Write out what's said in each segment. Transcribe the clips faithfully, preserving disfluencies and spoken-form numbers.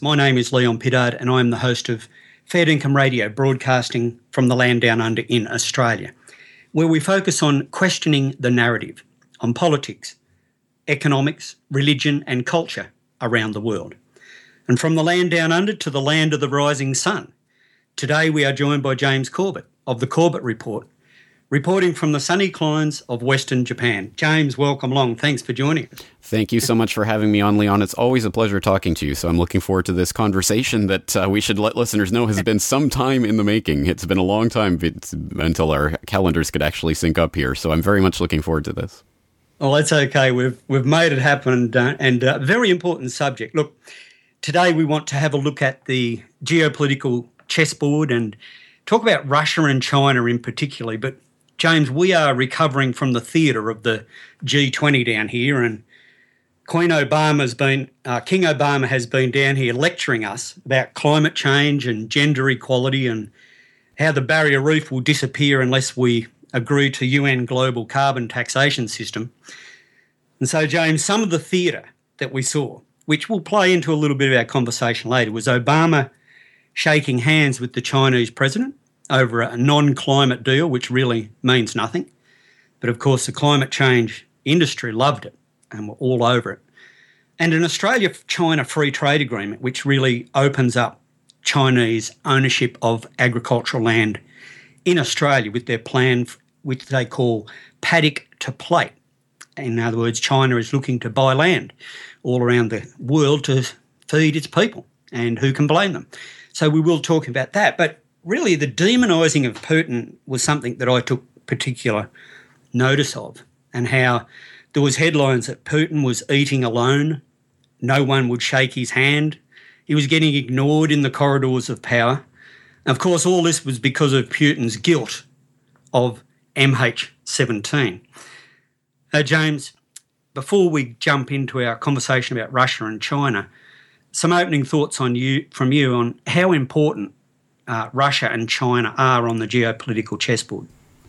My name is Leon Piddard and I'm the host of Fair Income Radio, broadcasting from the land down under in Australia, where we focus on questioning the narrative on politics, economics, religion and culture around the world. And from the land down under to the land of the rising sun, today we are joined by James Corbett of the Corbett Report, reporting from the sunny climes of Western Japan. James, welcome along. Thanks for joining us. Thank you so much for having me on, Leon. It's always a pleasure talking to you. So I'm looking forward to this conversation that uh, we should let listeners know has been some time in the making. It's been a long time until our calendars could actually sync up here. So I'm very much looking forward to this. Well, that's okay. We've we've made it happen, and uh, and a very important subject. Look, today we want to have a look at the geopolitical chessboard and talk about Russia and China in particular. But James, we are recovering from the theatre of the G twenty down here, and Queen Obama's been, uh, King Obama has been down here lecturing us about climate change and gender equality and how the barrier reef will disappear unless we agree to U N global carbon taxation system. And so, James, some of the theatre that we saw, which will play into a little bit of our conversation later, was Obama shaking hands with the Chinese president over a non-climate deal, which really means nothing. But of course, the climate change industry loved it and were all over it. And an Australia-China free trade agreement, which really opens up Chinese ownership of agricultural land in Australia with their plan, which they call paddock to plate. In other words, China is looking to buy land all around the world to feed its people, and who can blame them? So we will talk about that. But really, the demonising of Putin was something that I took particular notice of, and how there was headlines that Putin was eating alone, no one would shake his hand, he was getting ignored in the corridors of power. And of course, all this was because of Putin's guilt of M H seventeen. Uh, James, before we jump into our conversation about Russia and China, some opening thoughts on you from you on how important Uh, Russia and China are on the geopolitical chessboard.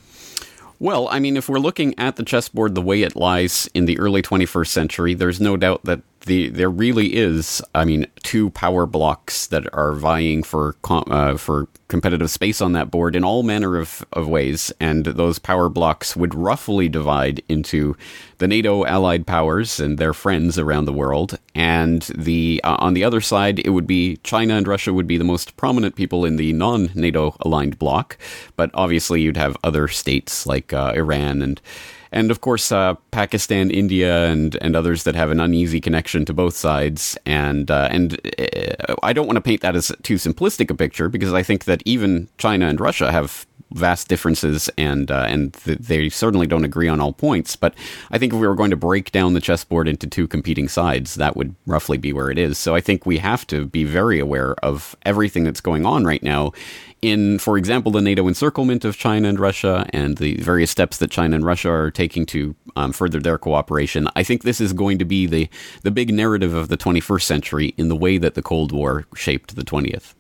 Well, I mean, if we're looking at the chessboard the way it lies in the early twenty-first century, there's no doubt that the there really is, I mean, two power blocks that are vying for com- uh, for competitive space on that board in all manner of, of ways, and those power blocks would roughly divide into the NATO allied powers and their friends around the world, and the uh, on the other side, it would be China and Russia would be the most prominent people in the non-NATO aligned bloc, but obviously you'd have other states like uh, Iran and And of course, uh, Pakistan, India, and, and others that have an uneasy connection to both sides. And uh, and uh, I don't want to paint that as too simplistic a picture, because I think that even China and Russia have vast differences, and uh, and th- they certainly don't agree on all points. But I think if we were going to break down the chessboard into two competing sides, that would roughly be where it is. So I think we have to be very aware of everything that's going on right now in, for example, the NATO encirclement of China and Russia and the various steps that China and Russia are taking to um, further their cooperation. I think this is going to be the, the big narrative of the twenty-first century in the way that the Cold War shaped the twentieth.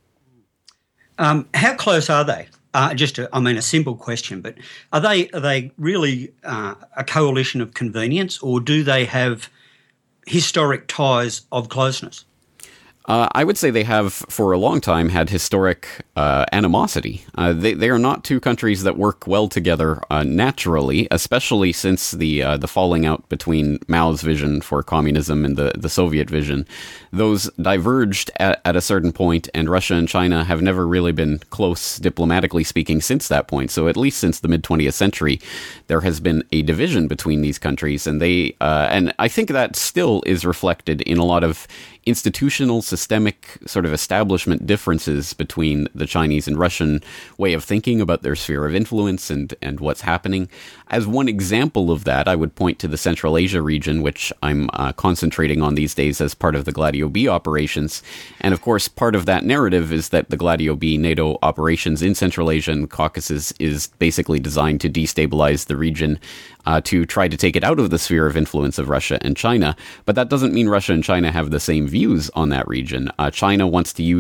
Um, how close are they? Uh, just, a, I mean, a simple question, but are they are they really uh, a coalition of convenience, or do they have historic ties of closeness? Uh, I would say they have, for a long time, had historic uh, animosity. Uh, they they are not two countries that work well together uh, naturally, especially since the uh, the falling out between Mao's vision for communism and the, the Soviet vision. Those diverged at, at a certain point, and Russia and China have never really been close, diplomatically speaking, since that point. So at least since the mid-twentieth century, there has been a division between these countries, and they uh, and I think that still is reflected in a lot of institutional, systemic sort of establishment differences between the Chinese and Russian way of thinking about their sphere of influence and, and what's happening. As one example of that, I would point to the Central Asia region, which I'm uh, concentrating on these days as part of the Gladio B operations. And of course, part of that narrative is that the Gladio B NATO operations in Central Asia and Caucasus is basically designed to destabilize the region, uh, to try to take it out of the sphere of influence of Russia and China. But that doesn't mean Russia and China have the same views on that region. Uh, China wants to use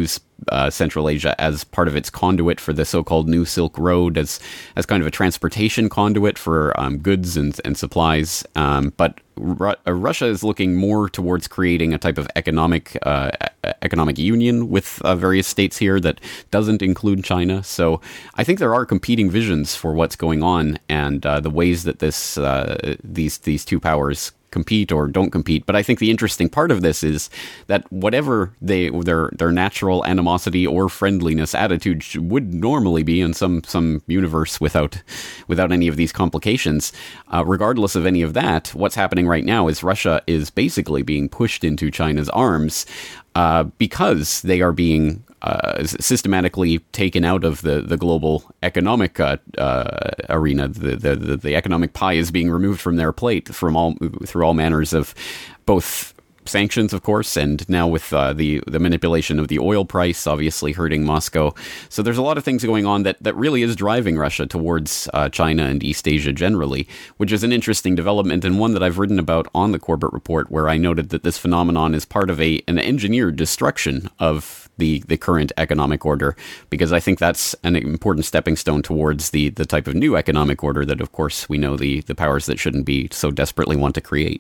uh, Central Asia as part of its conduit for the so-called New Silk Road, as as kind of a transportation conduit for um, goods and, and supplies. Um, but Ru- uh, Russia is looking more towards creating a type of economic uh, economic union with uh, various states here that doesn't include China. So I think there are competing visions for what's going on and uh, the ways that this uh, these these two powers compete or don't compete. But I think the interesting part of this is that whatever they their their natural animosity or friendliness attitude would normally be in some some universe without without any of these complications, uh, regardless of any of that, what's happening right now is Russia is basically being pushed into China's arms uh, because they are being Uh, systematically taken out of the, the global economic uh, uh, arena. The, the the economic pie is being removed from their plate from all through all manners of both sanctions, of course, and now with uh, the the manipulation of the oil price, obviously hurting Moscow. So there's a lot of things going on that, that really is driving Russia towards uh, China and East Asia generally, which is an interesting development and one that I've written about on the Corbett Report, where I noted that this phenomenon is part of a an engineered destruction of the the current economic order, because I think that's an important stepping stone towards the the type of new economic order that, of course, we know the the powers that shouldn't be so desperately want to create.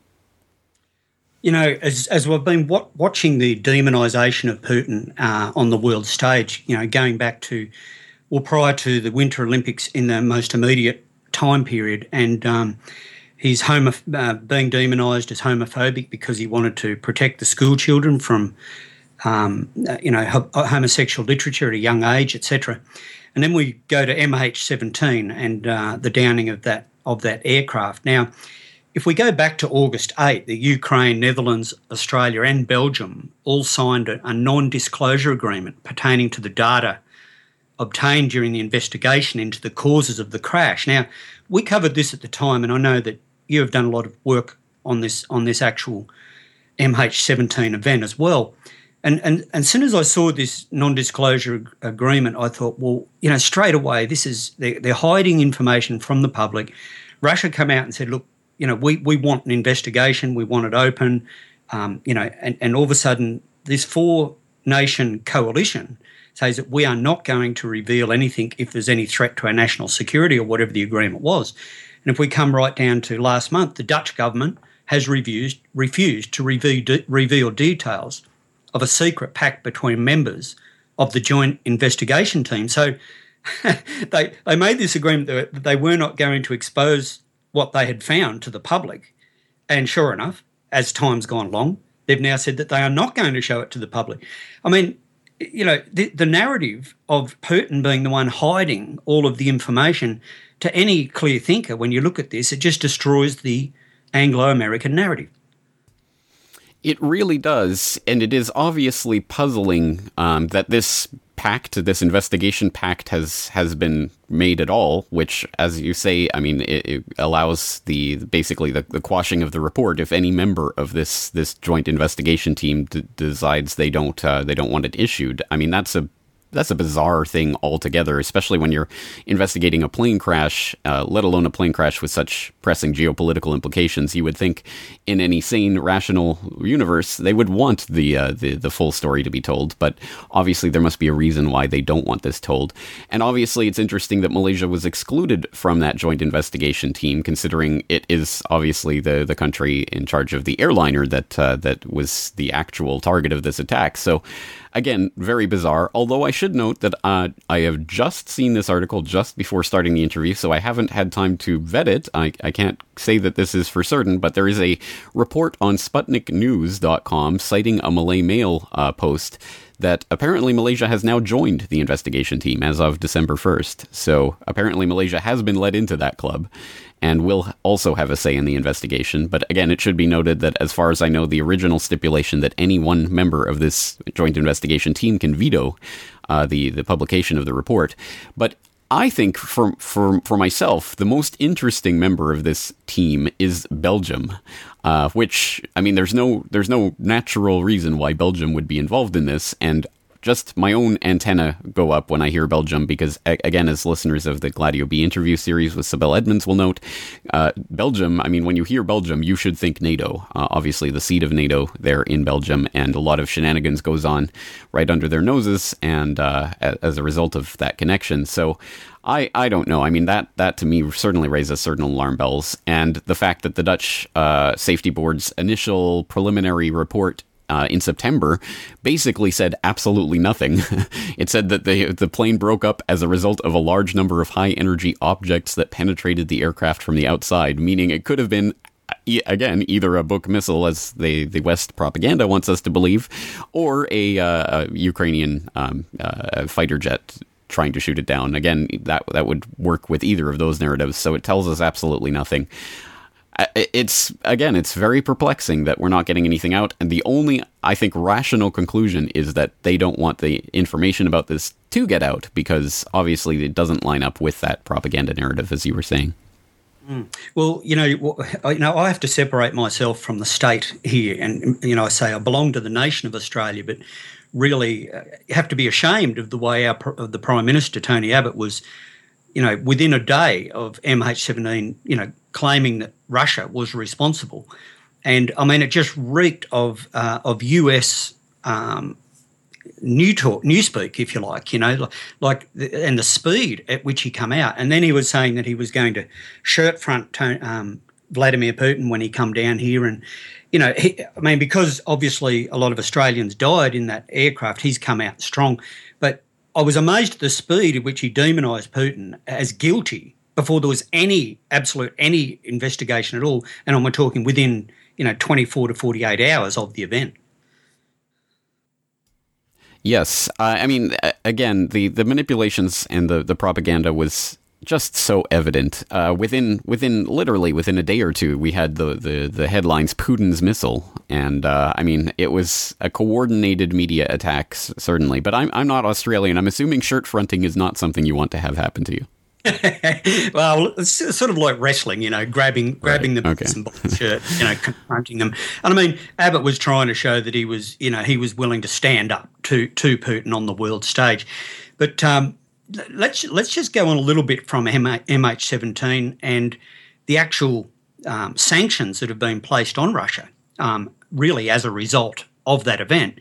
You know, as as we've been wa- watching the demonisation of Putin uh, on the world stage, you know, going back to, well, prior to the Winter Olympics in the most immediate time period, and um, he's homo- uh, being demonised as homophobic because he wanted to protect the school children from, um, you know, ho- homosexual literature at a young age, et cetera. And then we go to M H seventeen and uh, the downing of that of that aircraft. Now, if we go back to August eighth, the Ukraine, Netherlands, Australia and Belgium all signed a, a non-disclosure agreement pertaining to the data obtained during the investigation into the causes of the crash. Now, we covered this at the time, and I know that you have done a lot of work on this on this actual M H seventeen event as well. And, and, and as soon as I saw this non-disclosure ag- agreement, I thought, well, you know, straight away, this is they're, they're hiding information from the public. Russia come out and said, look, you know, we, we want an investigation, we want it open, um, you know, and, and all of a sudden this four-nation coalition says that we are not going to reveal anything if there's any threat to our national security or whatever the agreement was. And if we come right down to last month, the Dutch government has refused, refused to reveal, de- reveal details of a secret pact between members of the joint investigation team. So they, they made this agreement that they were not going to expose what they had found to the public. And sure enough, as time's gone along, they've now said that they are not going to show it to the public. I mean, you know, the, the narrative of Putin being the one hiding all of the information, to any clear thinker, when you look at this, it just destroys the Anglo-American narrative. It really does, and it is obviously puzzling um, that this pact, this investigation pact, has has been made at all. Which, as you say, I mean, it, it allows the basically the, the quashing of the report if any member of this this joint investigation team d- decides they don't uh, they don't want it issued. I mean, that's a That's a bizarre thing altogether, especially when you're investigating a plane crash, uh, let alone a plane crash with such pressing geopolitical implications. You would think in any sane, rational universe, they would want the, uh, the the full story to be told. But obviously there must be a reason why they don't want this told. And obviously it's interesting that Malaysia was excluded from that joint investigation team, considering it is obviously the, the country in charge of the airliner that uh, that was the actual target of this attack. So again, very bizarre, although I should note that uh, I have just seen this article just before starting the interview, so I haven't had time to vet it. I, I can't say that this is for certain, but there is a report on Sputnik News dot com citing a Malay Mail uh, post that apparently Malaysia has now joined the investigation team as of December first. So apparently Malaysia has been let into that club and will also have a say in the investigation. But again, it should be noted that as far as I know, the original stipulation that any one member of this joint investigation team can veto uh, the, the publication of the report. But I think for, for, for myself, the most interesting member of this team is Belgium, uh, which, I mean, there's no, there's no natural reason why Belgium would be involved in this. And just my own antenna go up when I hear Belgium, because, a- again, as listeners of the Gladio B interview series with Sibel Edmonds will note, uh, Belgium, I mean, when you hear Belgium, you should think NATO. Uh, obviously, the seat of NATO there in Belgium, and a lot of shenanigans goes on right under their noses, and uh, as a result of that connection. So I, I don't know. I mean, that, that to me certainly raises certain alarm bells. And the fact that the Dutch uh, Safety Board's initial preliminary report uh, in September basically said absolutely nothing. It said that the, the plane broke up as a result of a large number of high-energy objects that penetrated the aircraft from the outside, meaning it could have been, again, either a Buk missile, as the, the West propaganda wants us to believe, or a, uh, a Ukrainian um, uh, fighter jet trying to shoot it down. Again, that that would work with either of those narratives, so it tells us absolutely nothing. It's, again, it's very perplexing that we're not getting anything out, and the only, I think, rational conclusion is that they don't want the information about this to get out, because obviously it doesn't line up with that propaganda narrative, as you were saying. Mm. Well, you know, you know, I have to separate myself from the state here, and, you know, I say I belong to the nation of Australia, but really uh, have to be ashamed of the way our of the Prime Minister, Tony Abbott, was, you know, within a day of M H seventeen, you know, claiming that Russia was responsible. And, I mean, it just reeked of uh, of U S um, new talk, newspeak, if you like, you know, like, and the speed at which he come out. And then he was saying that he was going to shirt front um, Vladimir Putin when he come down here, and, you know, he, I mean, because obviously a lot of Australians died in that aircraft, he's come out strong. But I was amazed at the speed at which he demonised Putin as guilty before there was any, absolute, any investigation at all. And I'm talking within, you know, twenty-four to forty-eight hours of the event. Yes. Uh, I mean, again, the, the manipulations and the, the propaganda was just so evident. Uh, within within literally within a day or two, we had the, the, the headlines "Putin's missile," and uh, I mean, it was a coordinated media attack, certainly. But I'm I'm not Australian. I'm assuming shirt fronting is not something you want to have happen to you. Well, it's sort of like wrestling, you know, grabbing grabbing right. the okay. and bottom shirt, you know, confronting them. And I mean, Abbott was trying to show that he was, you know, he was willing to stand up to to Putin on the world stage. But um, let's let's just go on a little bit from M H seventeen and the actual um, sanctions that have been placed on Russia, um, really as a result of that event,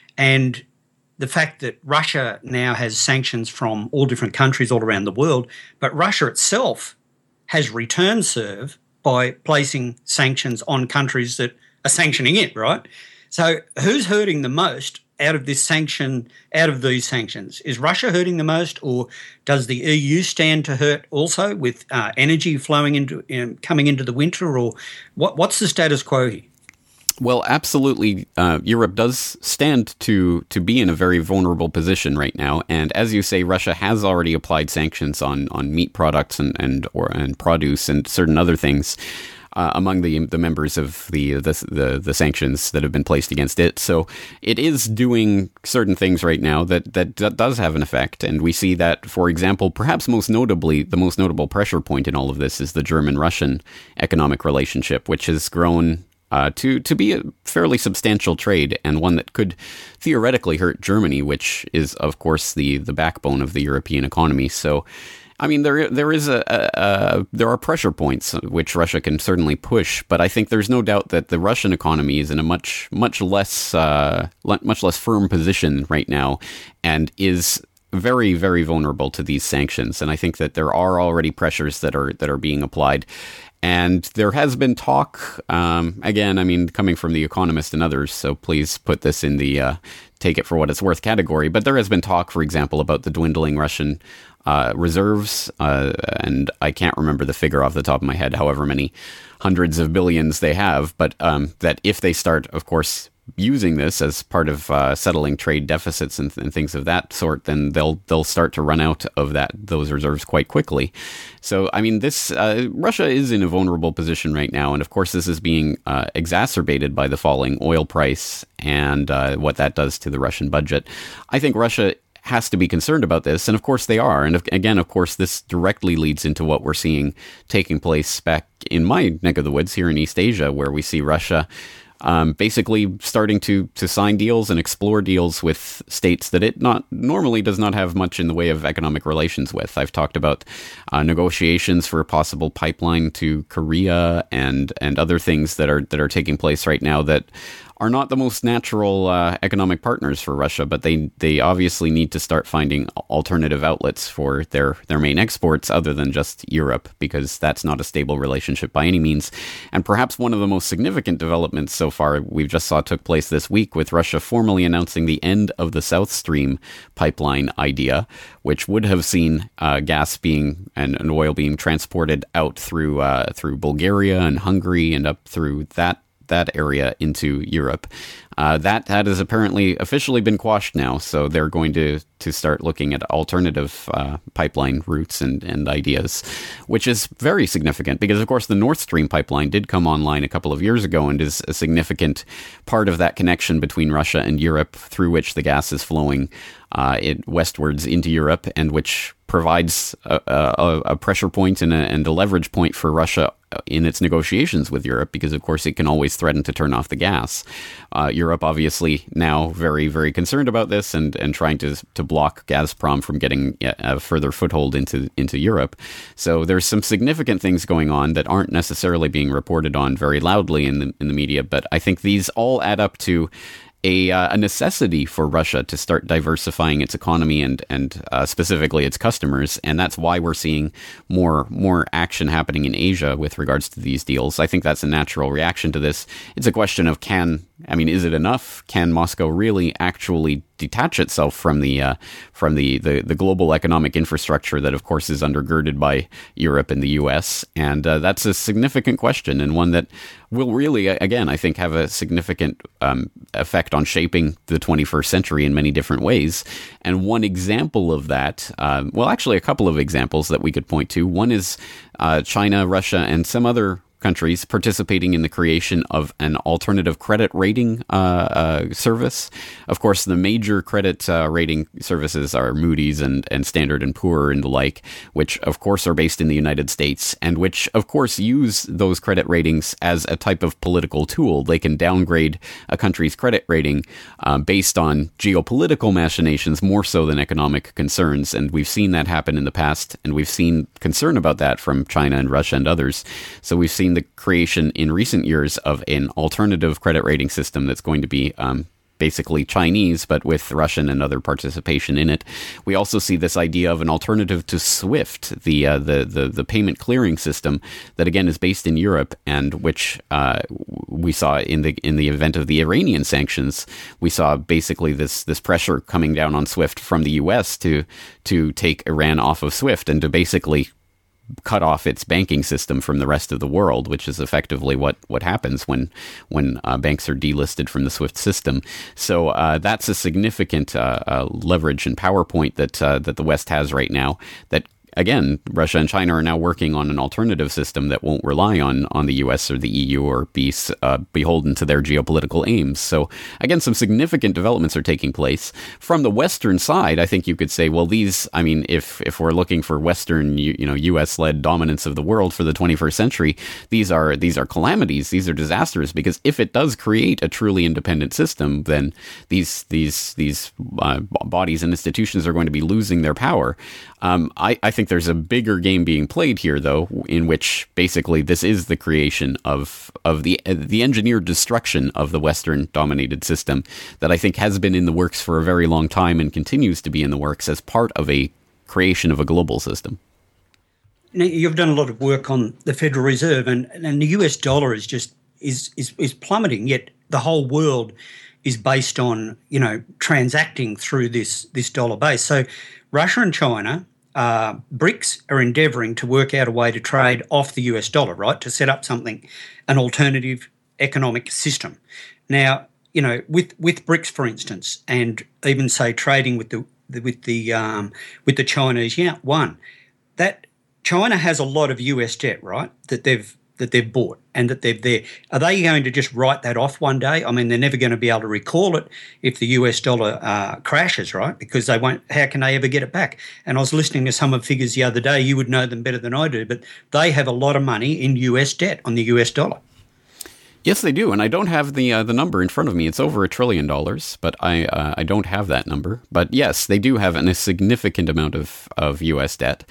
and the fact that Russia now has sanctions from all different countries all around the world, but Russia itself has return serve by placing sanctions on countries that are sanctioning it, right? So who's hurting the most out of this sanction, out of these sanctions? Is Russia hurting the most, or does the E U stand to hurt also with uh, energy flowing into, um, coming into the winter, or what, what's the status quo here? Well, absolutely. Uh, Europe does stand to to be in a very vulnerable position right now, and as you say, Russia has already applied sanctions on, on meat products and and or and produce and certain other things uh, among the the members of the, the the the sanctions that have been placed against it. So it is doing certain things right now that that, that does have an effect, and we see that, for example, perhaps most notably, the most notable pressure point in all of this is the German-Russian economic relationship, which has grown Uh, to, to be a fairly substantial trade, and one that could theoretically hurt Germany, which is, of course, the, the backbone of the European economy. So, I mean, there there is a, a, a there are pressure points which Russia can certainly push, but I think there's no doubt that the Russian economy is in a much much less uh, much less firm position right now, and is very, very vulnerable to these sanctions. And I think that there are already pressures that are that are being applied. And there has been talk, um, again, I mean, coming from The Economist and others, so please put this in the uh, take it for what it's worth category. But there has been talk, for example, about the dwindling Russian uh, reserves. Uh, and I can't remember the figure off the top of my head, however many hundreds of billions they have. But um, that if they start, of course, using this as part of uh, settling trade deficits and, and things of that sort, then they'll they'll start to run out of that those reserves quite quickly. So, I mean, this uh, Russia is in a vulnerable position right now, and of course, this is being uh, exacerbated by the falling oil price and uh, what that does to the Russian budget. I think Russia has to be concerned about this, and of course they are. And if, again, of course, this directly leads into what we're seeing taking place back in my neck of the woods here in East Asia, where we see Russia um, basically starting to to sign deals and explore deals with states that it not normally does not have much in the way of economic relations with. I've talked about uh, negotiations for a possible pipeline to Korea and and other things that are that are taking place right now that are not the most natural uh, economic partners for Russia, but they they obviously need to start finding alternative outlets for their, their main exports other than just Europe, because that's not a stable relationship by any means. And perhaps one of the most significant developments so far we've just saw took place this week with Russia formally announcing the end of the South Stream pipeline idea, which would have seen uh, gas being and, and oil being transported out through uh, through Bulgaria and Hungary and up through that that area into Europe. Uh, that that has apparently officially been quashed now, so they're going to, to start looking at alternative uh, pipeline routes and, and ideas, which is very significant because, of course, the Nord Stream pipeline did come online a couple of years ago and is a significant part of that connection between Russia and Europe through which the gas is flowing uh, it westwards into Europe, and which provides a, a, a pressure point and a, and a leverage point for Russia in its negotiations with Europe, because, of course, it can always threaten to turn off the gas. Uh, Europe, obviously, now very, very concerned about this and, and trying to to block Gazprom from getting a further foothold into into Europe. So there's some significant things going on that aren't necessarily being reported on very loudly in the in the media, but I think these all add up to A, uh, a necessity for Russia to start diversifying its economy and and uh, specifically its customers, and that's why we're seeing more more action happening in Asia with regards to these deals. I think that's a natural reaction to this. It's a question of can I mean, is it enough? Can Moscow really actually detach itself from the uh, from the, the the global economic infrastructure that, of course, is undergirded by Europe and the U S? And uh, that's a significant question, and one that will really, again, I think, have a significant um, effect on shaping the twenty-first century in many different ways. And one example of that, uh, well, actually, a couple of examples that we could point to. One is uh, China, Russia, and some other countries participating in the creation of an alternative credit rating uh, uh, service. Of course, the major credit uh, rating services are Moody's and, and Standard and Poor and the like, which, of course, are based in the United States and which, of course, use those credit ratings as a type of political tool. They can downgrade a country's credit rating uh, based on geopolitical machinations more so than economic concerns. And we've seen that happen in the past, and we've seen concern about that from China and Russia and others. So we've seen the creation in recent years of an alternative credit rating system that's going to be um, basically Chinese, but with Russian and other participation in it. We also see this idea of an alternative to SWIFT, the uh, the, the the payment clearing system that, again, is based in Europe, and which uh, we saw in the in the event of the Iranian sanctions. We saw basically this this pressure coming down on SWIFT from the U S to to take Iran off of SWIFT and to basically cut off its banking system from the rest of the world, which is effectively what, what happens when when uh, banks are delisted from the SWIFT system. So uh, that's a significant uh, uh, leverage and power point that uh, that the West has right now. That, again, Russia and China are now working on an alternative system that won't rely on on the U S or the E U or be uh, beholden to their geopolitical aims. So, again, some significant developments are taking place. From the Western side, I think you could say, well, these, I mean, if if we're looking for Western, you, you know, U S-led dominance of the world for the twenty-first century, these are these are calamities, these are disasters, because if it does create a truly independent system, then these these these uh, bodies and institutions are going to be losing their power. Um, I, I think there's a bigger game being played here, though, in which basically this is the creation of of the the engineered destruction of the Western-dominated system that I think has been in the works for a very long time and continues to be in the works as part of a creation of a global system. Now, you've done a lot of work on the Federal Reserve, and, and the U S dollar is just is, is is plummeting. Yet the whole world is based on, you know, transacting through this this dollar base. So Russia and China. Uh, BRICS are endeavouring to work out a way to trade off the U S dollar, right, to set up something, an alternative economic system. Now, you know, with, with BRICS, for instance, and even, say, trading with the, the with the um, with the Chinese yuan, that China has a lot of U S debt, right, that they've that they've bought and that they've there. Are they going to just write that off one day? I mean, they're never going to be able to recall it if the U S dollar uh, crashes, right? Because they won't. How can they ever get it back? And I was listening to some of the figures the other day. You would know them better than I do, but they have a lot of money in U S debt on the U S dollar. Yes, they do, and I don't have the uh, the number in front of me. It's over a trillion dollars, but I uh, I don't have that number. But yes, they do have an, a significant amount of, of U S debt.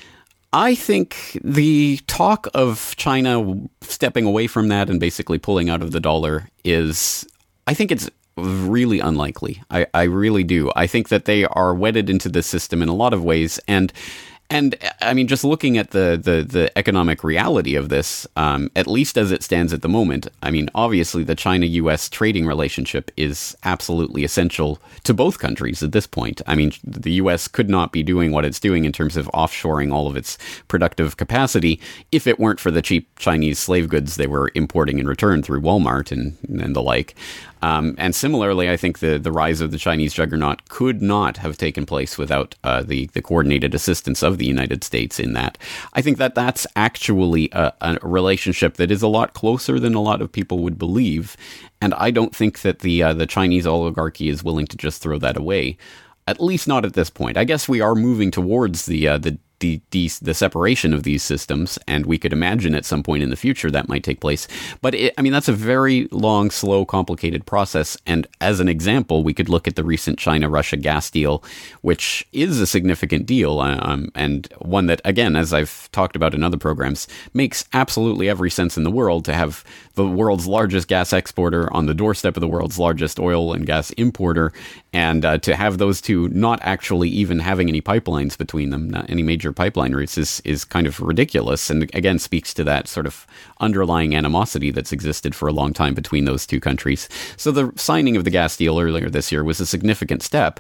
I think the talk of China stepping away from that and basically pulling out of the dollar is, I think it's really unlikely. I, I really do. I think that they are wedded into this system in a lot of ways, and And I mean, just looking at the, the, the economic reality of this, um, at least as it stands at the moment, I mean, obviously the China-U S trading relationship is absolutely essential to both countries at this point. I mean, the U S could not be doing what it's doing in terms of offshoring all of its productive capacity if it weren't for the cheap Chinese slave goods they were importing in return through Walmart and, and the like. Um, and similarly, I think the, the rise of the Chinese juggernaut could not have taken place without uh, the, the coordinated assistance of the United States in that. I think that that's actually a, a relationship that is a lot closer than a lot of people would believe. And I don't think that the uh, the Chinese oligarchy is willing to just throw that away, at least not at this point. I guess we are moving towards the uh, the The, the the separation of these systems, and we could imagine at some point in the future that might take place. But it, I mean, that's a very long, slow, complicated process. And as an example, we could look at the recent China-Russia gas deal, which is a significant deal, um, and one that, again, as I've talked about in other programs, makes absolutely every sense in the world to have the world's largest gas exporter on the doorstep of the world's largest oil and gas importer, and uh, to have those two not actually even having any pipelines between them, not any major pipeline routes, is is kind of ridiculous, and again speaks to that sort of underlying animosity that's existed for a long time between those two countries. So the signing of the gas deal earlier this year was a significant step,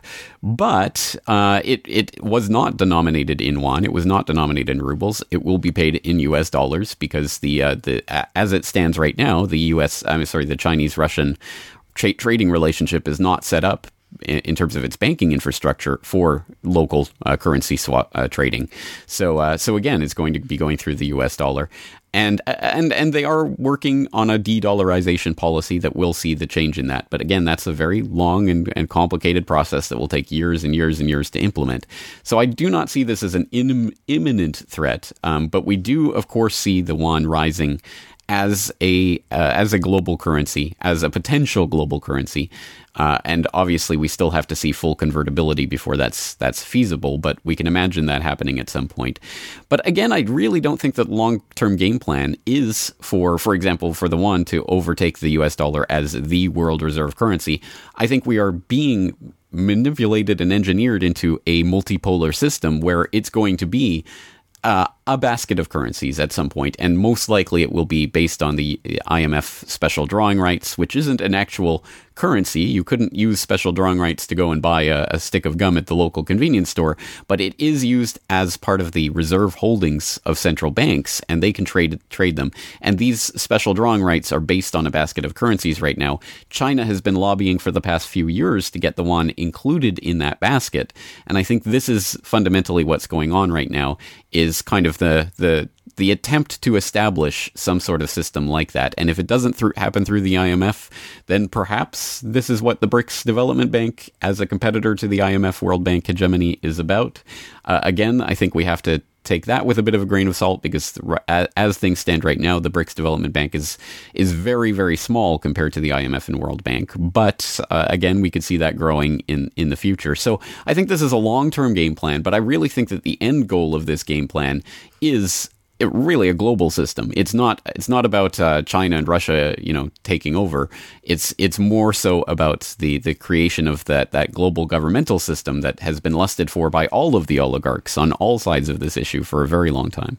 but uh, it it was not denominated in yuan. It was not denominated in rubles. It will be paid in U S dollars because the uh, the uh, as it stands right now, the U S I'm sorry, the Chinese-Russian tra- trading relationship is not set up in terms of its banking infrastructure for local uh, currency swap uh, trading. So, uh, so again, it's going to be going through the U S dollar, and and and they are working on a de-dollarization policy that will see the change in that. But again, that's a very long and, and complicated process that will take years and years and years to implement. So I do not see this as an in, imminent threat, um, but we do, of course, see the yuan rising as a uh, as a global currency, as a potential global currency. Uh, and obviously, we still have to see full convertibility before that's that's feasible, but we can imagine that happening at some point. But again, I really don't think that long-term game plan is for, for example, for the yuan to overtake the U S dollar as the world reserve currency. I think we are being manipulated and engineered into a multipolar system where it's going to be Uh, a basket of currencies at some point, and most likely it will be based on the I M F special drawing rights, which isn't an actual currency. You couldn't use special drawing rights to go and buy a, a stick of gum at the local convenience store, but it is used as part of the reserve holdings of central banks, and they can trade trade them. And these special drawing rights are based on a basket of currencies right now. China has been lobbying for the past few years to get the yuan included in that basket, and I think this is fundamentally what's going on right now, is kind of the the the attempt to establish some sort of system like that. And if it doesn't th- happen through the I M F, then perhaps this is what the BRICS Development Bank, as a competitor to the I M F World Bank hegemony, is about. Uh, again, I think we have to take that with a bit of a grain of salt, because as things stand right now, the BRICS Development Bank is is very, very small compared to the I M F and World Bank. But uh, again, we could see that growing in, in the future. So I think this is a long-term game plan, but I really think that the end goal of this game plan is It really a global system. It's not. It's not about uh, China and Russia, you know, taking over. It's it's more so about the the creation of that that global governmental system that has been lusted for by all of the oligarchs on all sides of this issue for a very long time.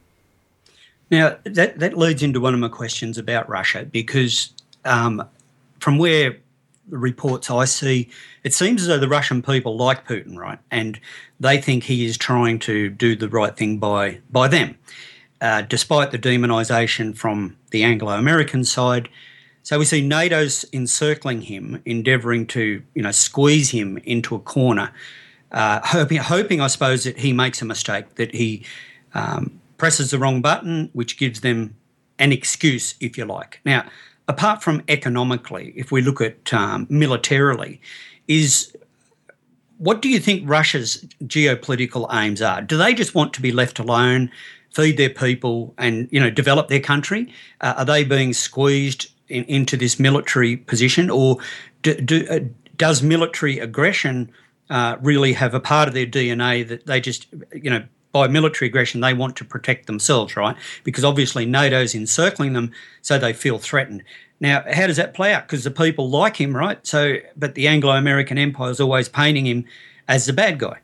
Now that that leads into one of my questions about Russia, because um, from where the reports I see, it seems as though the Russian people like Putin, right, and they think he is trying to do the right thing by by them. Uh, despite the demonisation from the Anglo-American side. So we see NATO's encircling him, endeavouring to, you know, squeeze him into a corner, uh, hoping, hoping, I suppose, that he makes a mistake, that he um, presses the wrong button, which gives them an excuse, if you like. Now, apart from economically, if we look at um, militarily, is what do you think Russia's geopolitical aims are? Do they just want to be left alone, feed their people, and, you know, develop their country? Uh, are they being squeezed in, into this military position, or do, do, uh, does military aggression uh, really have a part of their D N A that they just, you know, by military aggression they want to protect themselves, right? Because obviously NATO's encircling them, so they feel threatened. Now, how does that play out? Because the people like him, right? So, but the Anglo-American Empire is always painting him as the bad guy.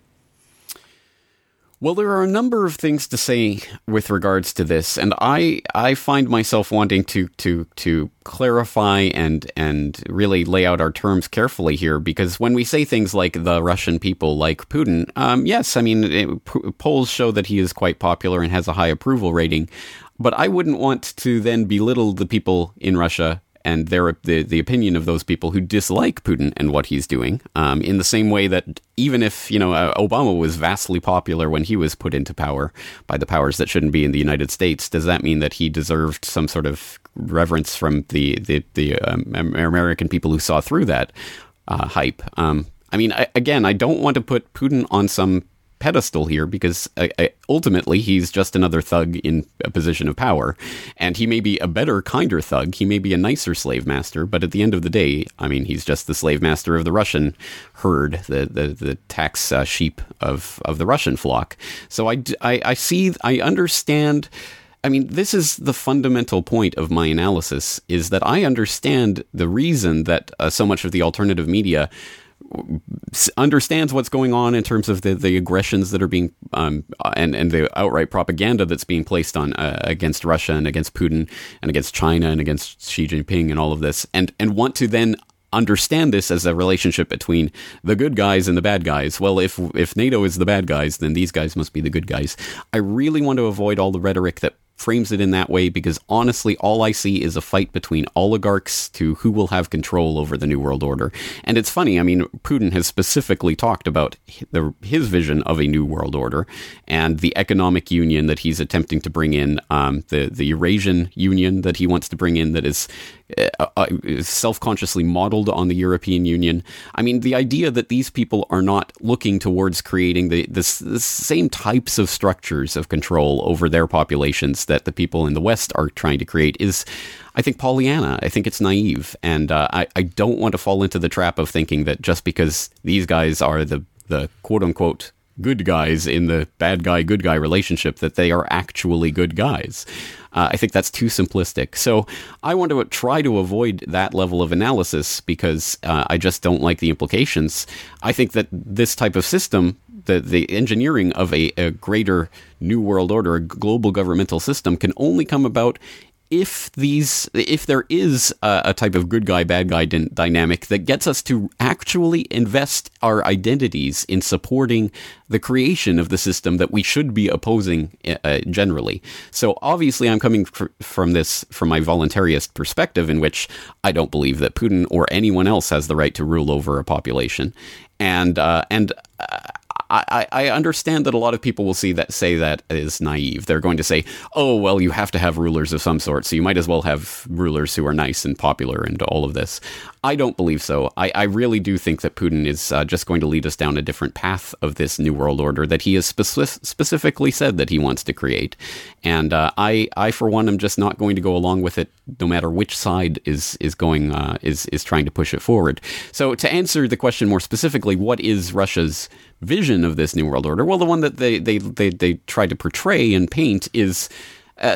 Well, there are a number of things to say with regards to this, and I I find myself wanting to to to clarify and and really lay out our terms carefully here, because when we say things like the Russian people like Putin, um, yes, I mean, it, p- polls show that he is quite popular and has a high approval rating, but I wouldn't want to then belittle the people in Russia and their the, the opinion of those people who dislike Putin and what he's doing, um, in the same way that even if, you know, uh, Obama was vastly popular when he was put into power by the powers that shouldn't be in the United States, does that mean that he deserved some sort of reverence from the, the, the um, American people who saw through that uh, hype? Um, I mean, I, again, I don't want to put Putin on some pedestal here, because uh, ultimately he's just another thug in a position of power, and he may be a better, kinder thug, he may be a nicer slave master, but at the end of the day, I mean, he's just the slave master of the Russian herd, the the, the tax uh, sheep of, of the Russian flock. So I, I, I see, I understand. I mean, this is the fundamental point of my analysis, is that I understand the reason that uh, so much of the alternative media understands what's going on in terms of the, the aggressions that are being um, and and the outright propaganda that's being placed on uh, against Russia and against Putin and against China and against Xi Jinping and all of this, and and want to then understand this as a relationship between the good guys and the bad guys. Well, if if NATO is the bad guys, then these guys must be the good guys. I really want to avoid all the rhetoric that frames it in that way, because honestly, all I see is a fight between oligarchs to who will have control over the New World Order. And it's funny, I mean, Putin has specifically talked about the, his vision of a New World Order and the economic union that he's attempting to bring in, um, the, the Eurasian Union that he wants to bring in that is uh, uh, self-consciously modeled on the European Union. I mean, the idea that these people are not looking towards creating the, the, the same types of structures of control over their populations that the people in the West are trying to create is, I think, Pollyanna. I think it's naive. And uh, I, I don't want to fall into the trap of thinking that just because these guys are the, the quote-unquote good guys in the bad guy, good guy relationship, that they are actually good guys. Uh, I think that's too simplistic. So I want to try to avoid that level of analysis, because uh, I just don't like the implications. I think that this type of system, the the engineering of a, a greater New World Order, a global governmental system, can only come about if these, if there is a, a type of good guy, bad guy din- dynamic that gets us to actually invest our identities in supporting the creation of the system that we should be opposing uh, generally. So obviously I'm coming fr- from this, from my voluntarist perspective, in which I don't believe that Putin or anyone else has the right to rule over a population. And, uh, and, uh, I, I understand that a lot of people will see that say that is naive. They're going to say, oh, well, you have to have rulers of some sort, so you might as well have rulers who are nice and popular and all of this. I don't believe so. I, I really do think that Putin is uh, just going to lead us down a different path of this New World Order that he has speci- specifically said that he wants to create. And uh, I, I, for one, am just not going to go along with it, no matter which side is is going uh, is is trying to push it forward. So to answer the question more specifically, what is Russia's vision of this New World Order? Well, the one that they they they, they try to portray and paint is uh,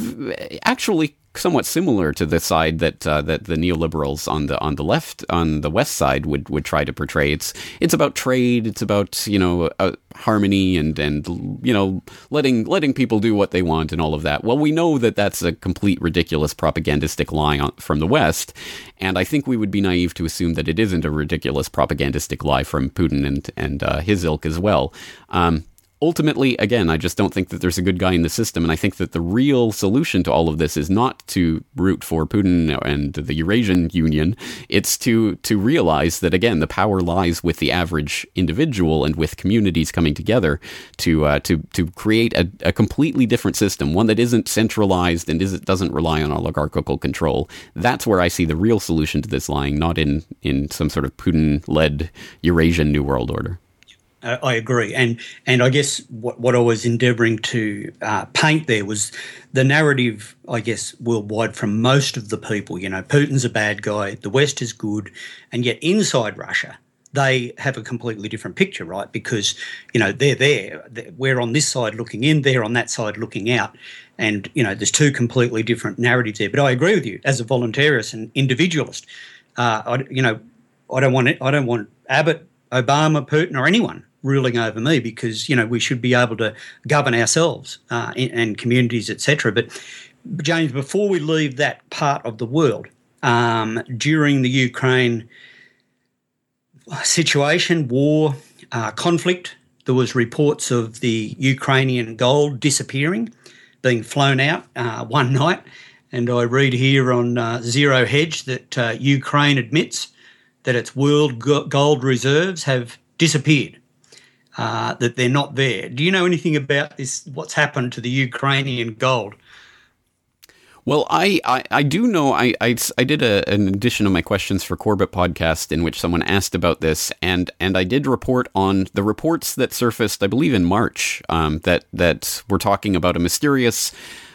actually somewhat similar to the side that uh, that the neoliberals on the on the left, on the west side, would, would try to portray. It's it's about trade. It's about, you know, uh, harmony and and you know letting letting people do what they want and all of that. Well, we know that that's a complete ridiculous propagandistic lie on, from the West, and I think we would be naive to assume that it isn't a ridiculous propagandistic lie from Putin and and uh, his ilk as well. Um, Ultimately, again, I just don't think that there's a good guy in the system, and I think that the real solution to all of this is not to root for Putin and the Eurasian Union. It's to to realize that, again, the power lies with the average individual and with communities coming together to uh, to to create a, a completely different system, one that isn't centralized and isn't, doesn't rely on oligarchical control. That's where I see the real solution to this lying, not in, in some sort of Putin-led Eurasian New World Order. Uh, I agree, and and I guess what, what I was endeavouring to uh, paint there was the narrative, I guess, worldwide from most of the people. You know, Putin's a bad guy, the West is good, and yet inside Russia they have a completely different picture, right? Because, you know, they're there, we're on this side looking in, they're on that side looking out, and, you know, there's two completely different narratives there. But I agree with you, as a voluntarist and individualist, uh, I, you know, I don't want it, I don't want Abbott, Obama, Putin, or anyone ruling over me, because, you know, we should be able to govern ourselves uh, and communities, et cetera. But, James, before we leave that part of the world, um, during the Ukraine situation, war, uh, conflict, there was reports of the Ukrainian gold disappearing, being flown out uh, one night. And I read here on uh, Zero Hedge that uh, Ukraine admits that its world go- gold reserves have disappeared. Uh, that they're not there. Do you know anything about this, what's happened to the Ukrainian gold? Well, I, I, I do know, I, I, I did a, an edition of my Questions for Corbett podcast in which someone asked about this, and, and I did report on the reports that surfaced, I believe in March, um, that, that were talking about a mysterious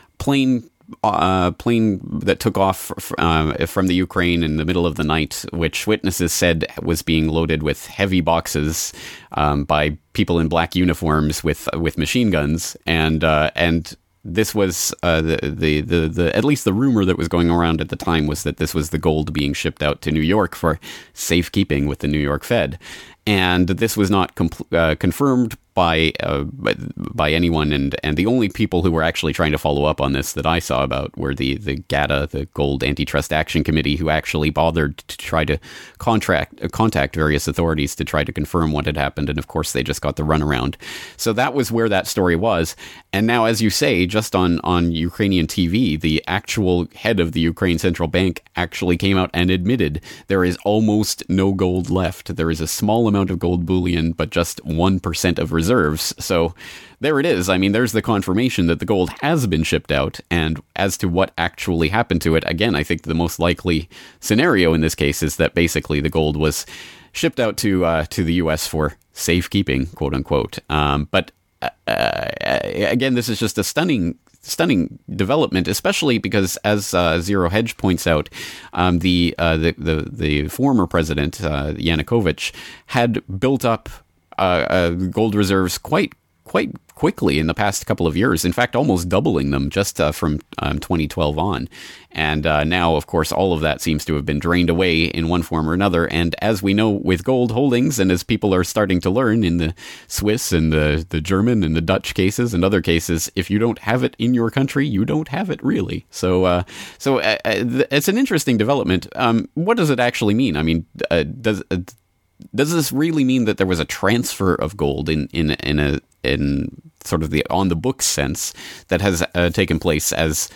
plane Uh, plane that took off uh, from the Ukraine in the middle of the night, which witnesses said was being loaded with heavy boxes um, by people in black uniforms with with machine guns, and uh, and this was uh, the, the the the at least the rumor that was going around at the time was that this was the gold being shipped out to New York for safekeeping with the New York Fed, and this was not com- uh, confirmed by uh, by anyone, and and the only people who were actually trying to follow up on this that I saw about were the the GATA, the Gold Antitrust Action Committee, who actually bothered to try to contract uh, contact various authorities to try to confirm what had happened, and of course they just got the runaround. So that was where that story was, and now, as you say, just on on Ukrainian T V, the actual head of the Ukraine Central Bank actually came out and admitted there is almost no gold left. There is a small amount of gold bullion, but just one percent of reserves. Reserves. So there it is. I mean, there's the confirmation that the gold has been shipped out. And as to what actually happened to it, again, I think the most likely scenario in this case is that basically the gold was shipped out to uh, to the U S for safekeeping, quote unquote. Um, but uh, again, this is just a stunning stunning development, especially because, as uh, Zero Hedge points out, um, the, uh, the the the former president uh, Yanukovych had built up Uh, uh, gold reserves quite quite quickly in the past couple of years. In fact, almost doubling them just uh, from um, twenty twelve on. And uh, now, of course, all of that seems to have been drained away in one form or another. And as we know with gold holdings, and as people are starting to learn in the Swiss and the, the German and the Dutch cases and other cases, if you don't have it in your country, you don't have it really. So uh, so uh, it's an interesting development. Um, what does it actually mean? I mean, uh, does... Uh, Does this really mean that there was a transfer of gold in in in a in sort of the on the books sense that has uh, taken place as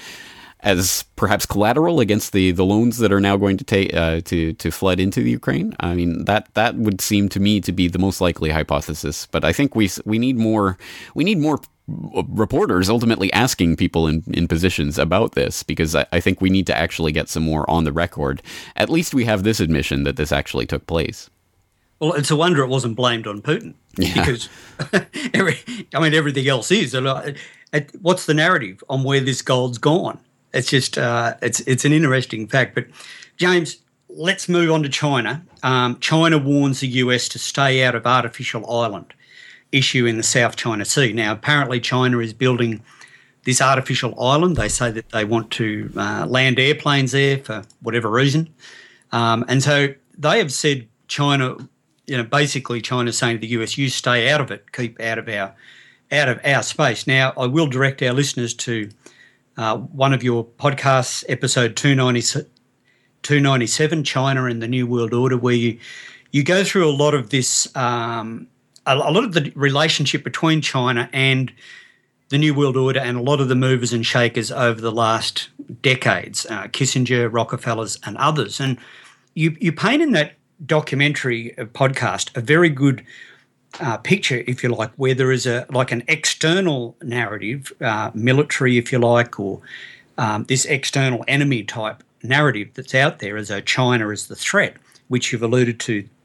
as perhaps collateral against the, the loans that are now going to take uh, to to flood into the Ukraine? I mean, that that would seem to me to be the most likely hypothesis. But I think we we need more we need more reporters ultimately asking people in, in positions about this, because I, I think we need to actually get some more on the record. At least we have this admission that this actually took place. Well, it's a wonder it wasn't blamed on Putin, yeah. Because every, I mean, everything else is. What's the narrative on where this gold's gone? It's just uh, it's it's an interesting fact. But James, let's move on to China. Um, China warns the U S to stay out of artificial island issue in the South China Sea. Now, apparently, China is building this artificial island. They say that they want to uh, land airplanes there for whatever reason, um, and so they have said China. You know, basically China's saying to the U S, you stay out of it, keep out of our out of our space. Now, I will direct our listeners to uh, one of your podcasts, episode two ninety-seven, China and the New World Order, where you you go through a lot of this, um, a, a lot of the relationship between China and the New World Order and a lot of the movers and shakers over the last decades, uh, Kissinger, Rockefellers and others. And you, you paint in that documentary podcast a very good uh, picture, if you like, where there is a like an external narrative, uh, military, if you like, or um, this external enemy type narrative that's out there as a China as the threat, which you've alluded to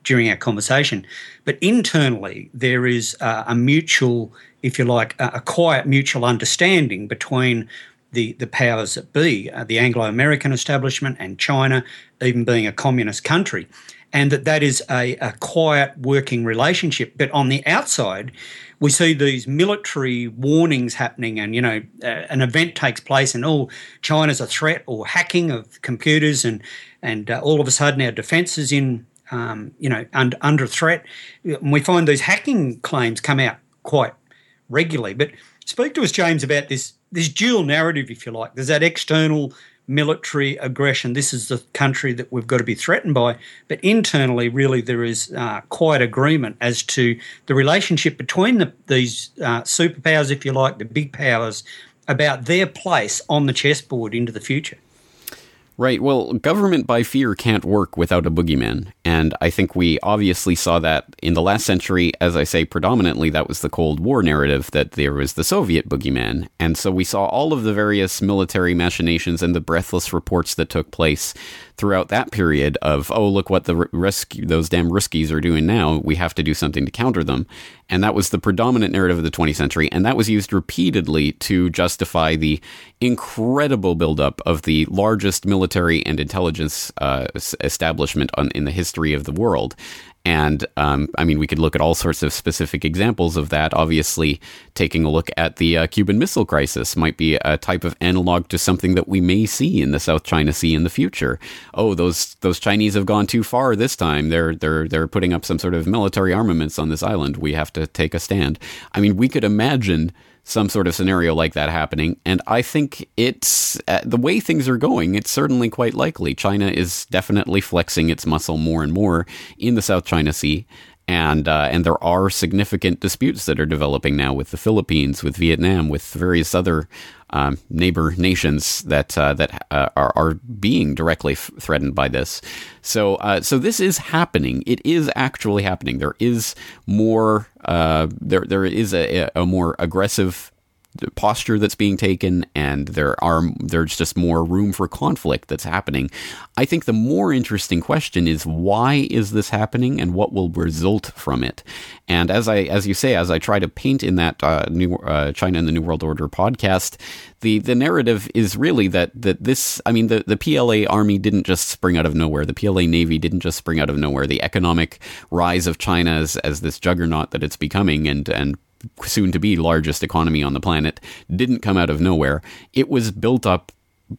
during our conversation. But internally, there is uh, a mutual, if you like, a, a quiet mutual understanding between the, the powers that be, uh, the Anglo-American establishment and China, even being a communist country, and that that is a, a quiet working relationship. But on the outside, we see these military warnings happening, and, you know, uh, an event takes place and, oh, China's a threat, or hacking of computers, and and uh, all of a sudden our defence is in, um, you know, under, under threat. And we find these hacking claims come out quite regularly. But speak to us, James, about this, this dual narrative, if you like. There's that external military aggression. This is the country that we've got to be threatened by. But internally, really, there is uh, quite agreement as to the relationship between the, these uh, superpowers, if you like, the big powers, about their place on the chessboard into the future. Right. Well, government by fear can't work without a boogeyman. And I think we obviously saw that in the last century. As I say, predominantly that was the Cold War narrative, that there was the Soviet boogeyman. And so we saw all of the various military machinations and the breathless reports that took place throughout that period of, oh, look what the rescue, those damn Ruskies are doing now. We have to do something to counter them. And that was the predominant narrative of the twentieth century. And that was used repeatedly to justify the incredible buildup of the largest military and intelligence uh, establishment on, in the history of the world. And, um, I mean, we could look at all sorts of specific examples of that. Obviously, taking a look at the uh, Cuban Missile Crisis might be a type of analog to something that we may see in the South China Sea in the future. Oh, those those Chinese have gone too far this time. They're they're they're putting up some sort of military armaments on this island. We have to take a stand. I mean, we could imagine some sort of scenario like that happening. And I think it's, uh, the way things are going, it's certainly quite likely. China is definitely flexing its muscle more and more in the South China Sea. And uh, and there are significant disputes that are developing now with the Philippines, with Vietnam, with various other um, neighbor nations that uh, that uh, are are being directly f- threatened by this. So uh, so this is happening. It is actually happening. There is more. Uh, there there is a, a more aggressive posture that's being taken, and there are there's just more room for conflict that's happening. I think the more interesting question is, why is this happening, and what will result from it? And as I as you say, as I try to paint in that uh, new uh, China and the New World Order podcast, the the narrative is really that that this I mean the the P L A army didn't just spring out of nowhere. The P L A Navy didn't just spring out of nowhere. The economic rise of China as, as this juggernaut that it's becoming, and and soon to be largest economy on the planet, didn't come out of nowhere. It was built up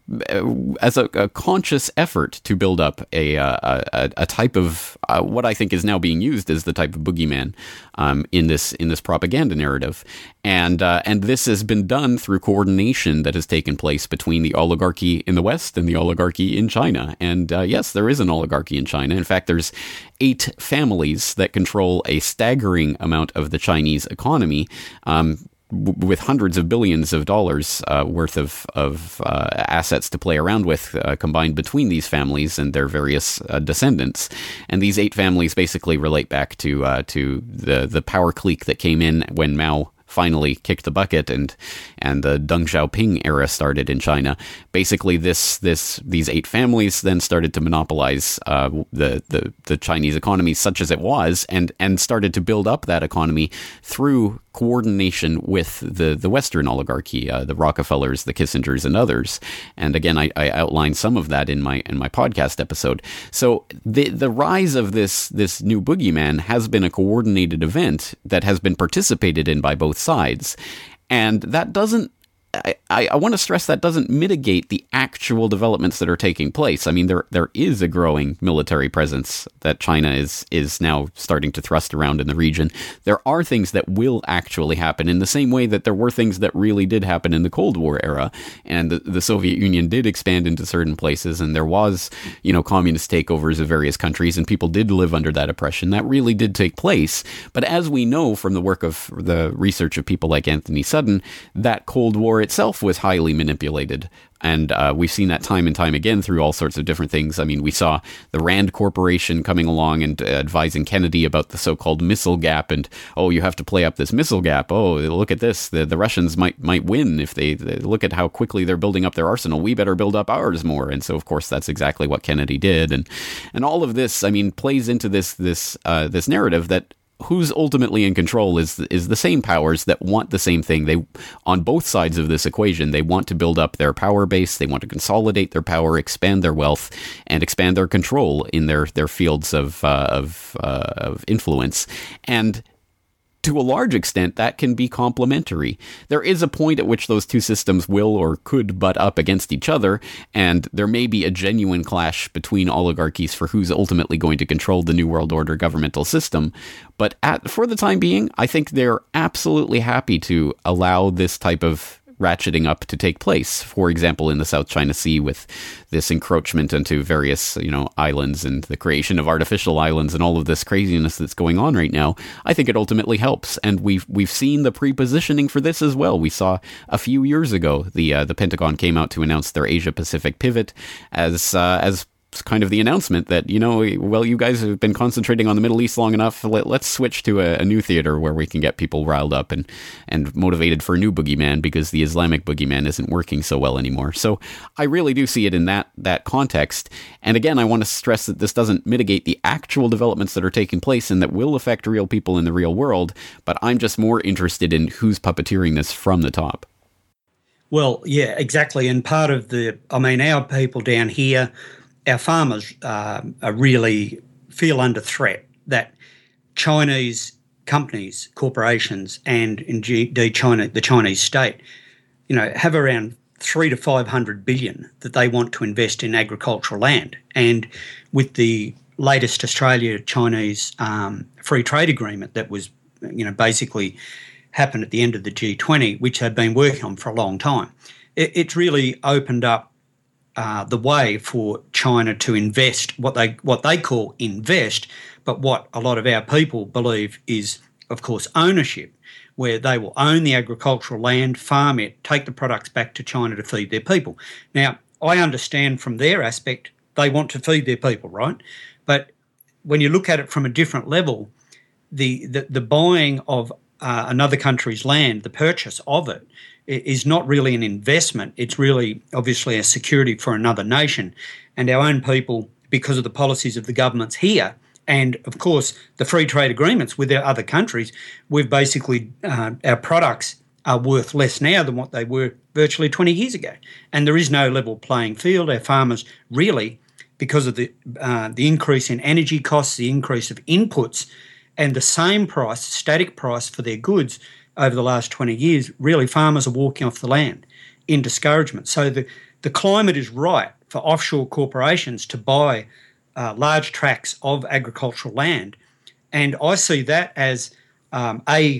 as a, a conscious effort to build up a a, a, a type of uh, what I think is now being used as the type of boogeyman um, in this in this propaganda narrative, and uh, and this has been done through coordination that has taken place between the oligarchy in the West and the oligarchy in China. And uh, yes, there is an oligarchy in China. In fact, there's eight families that control a staggering amount of the Chinese economy. Um, with hundreds of billions of dollars uh, worth of, of uh, assets to play around with uh, combined between these families and their various uh, descendants. And these eight families basically relate back to uh, to the, the power clique that came in when Mao finally kicked the bucket and and the Deng Xiaoping era started in China. Basically, this this these eight families then started to monopolize uh, the, the the Chinese economy such as it was, and and started to build up that economy through coordination with the the Western oligarchy, uh, the Rockefellers, the Kissingers, and others. And again, I, I outlined some of that in my in my podcast episode. So the the rise of this this new boogeyman has been a coordinated event that has been participated in by both sides, and that doesn't. I, I, I want to stress that doesn't mitigate the actual developments that are taking place. I mean, there there is a growing military presence that China is is now starting to thrust around in the region. There are things that will actually happen in the same way that there were things that really did happen in the Cold War era, and the, the Soviet Union did expand into certain places, and there was, you know, communist takeovers of various countries, and people did live under that oppression. That really did take place. But as we know from the work of the research of people like Anthony Sutton, that Cold War itself was highly manipulated. And uh, we've seen that time and time again through all sorts of different things. I mean, we saw the Rand Corporation coming along and uh, advising Kennedy about the so-called missile gap. And, oh, you have to play up this missile gap. Oh, look at this. The, the Russians might might win if they, they look at how quickly they're building up their arsenal. We better build up ours more. And so, of course, that's exactly what Kennedy did. And and all of this, I mean, plays into this this uh, this narrative that who's ultimately in control is is the same powers that want the same thing. They, on both sides of this equation, they want to build up their power base, they want to consolidate their power, expand their wealth, and expand their control in their their fields of uh, of, uh, of influence. And to a large extent, that can be complementary. There is a point at which those two systems will or could butt up against each other, and there may be a genuine clash between oligarchies for who's ultimately going to control the New World Order governmental system. But at, for the time being, I think they're absolutely happy to allow this type of ratcheting up to take place. For example, in the South China Sea, with this encroachment into various, you know, islands and the creation of artificial islands and all of this craziness that's going on right now, I think it ultimately helps. And we've we've seen the pre-positioning for this as well. We saw a few years ago the uh, the Pentagon came out to announce their Asia Pacific pivot as uh, as kind of the announcement that, you know, well, you guys have been concentrating on the Middle East long enough. Let, let's switch to a, a new theater where we can get people riled up and, and motivated for a new boogeyman, because the Islamic boogeyman isn't working so well anymore. So I really do see it in that that context. And again, I want to stress that this doesn't mitigate the actual developments that are taking place and that will affect real people in the real world. But I'm just more interested in who's puppeteering this from the top. Well, yeah, exactly. And part of the, I mean, our people down here, our farmers uh, are really feel under threat that Chinese companies, corporations, and indeed China, the Chinese state, you know, have around three to five hundred billion that they want to invest in agricultural land. And with the latest Australia-Chinese um, free trade agreement that was, you know, basically happened at the end of the G twenty, which they've been working on for a long time, it, it's really opened up Uh, the way for China to invest, what they what they call invest, but what a lot of our people believe is, of course, ownership, where they will own the agricultural land, farm it, take the products back to China to feed their people. Now, I understand from their aspect, they want to feed their people, right? But when you look at it from a different level, the the, the buying of uh, another country's land, the purchase of it, is not really an investment. It's really obviously a security for another nation. And our own people, because of the policies of the governments here and, of course, the free trade agreements with our other countries, we've basically, uh, our products are worth less now than what they were virtually twenty years ago. And there is no level playing field. Our farmers really, because of the uh, the increase in energy costs, the increase of inputs, and the same price, static price for their goods over the last twenty years, really farmers are walking off the land in discouragement. So the, the climate is right for offshore corporations to buy uh, large tracts of agricultural land. And I see that as um, a,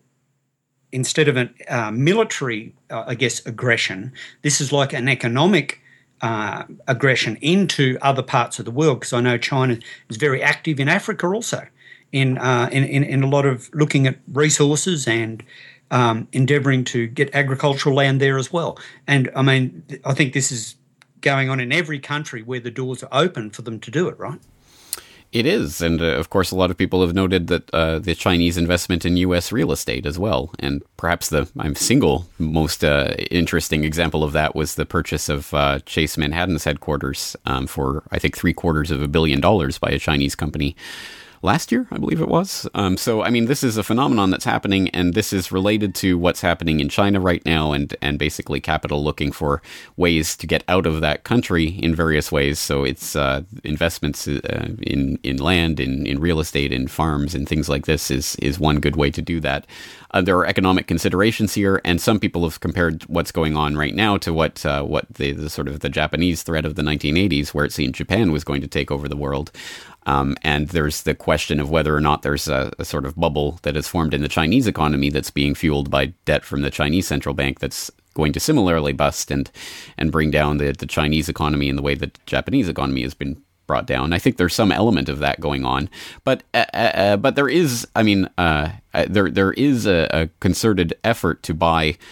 instead of a uh, military, uh, I guess, aggression, this is like an economic uh, aggression into other parts of the world, because I know China is very active in Africa also. In, uh, in in in a lot of looking at resources and um, endeavouring to get agricultural land there as well. And I mean, I think this is going on in every country where the doors are open for them to do it, right? It is. And uh, of course, a lot of people have noted that uh, the Chinese investment in U S real estate as well. And perhaps the I'm single most uh, interesting example of that was the purchase of uh, Chase Manhattan's headquarters um, for, I think, three quarters of a billion dollars by a Chinese company last year, I believe it was. Um, so, I mean, this is a phenomenon that's happening, and this is related to what's happening in China right now, and, and basically capital looking for ways to get out of that country in various ways. So it's uh, investments uh, in in land, in, in real estate, in farms, and things like this is is one good way to do that. Uh, there are economic considerations here, and some people have compared what's going on right now to what uh, what the, the sort of the Japanese threat of the nineteen eighties, where it seemed Japan was going to take over the world. Um, and there's the question of whether or not there's a, a sort of bubble that has formed in the Chinese economy that's being fueled by debt from the Chinese central bank that's going to similarly bust and and bring down the, the Chinese economy in the way that the Japanese economy has been brought down. I think there's some element of that going on, but uh, uh, but there is, I mean, uh, there there is a, a concerted effort to buy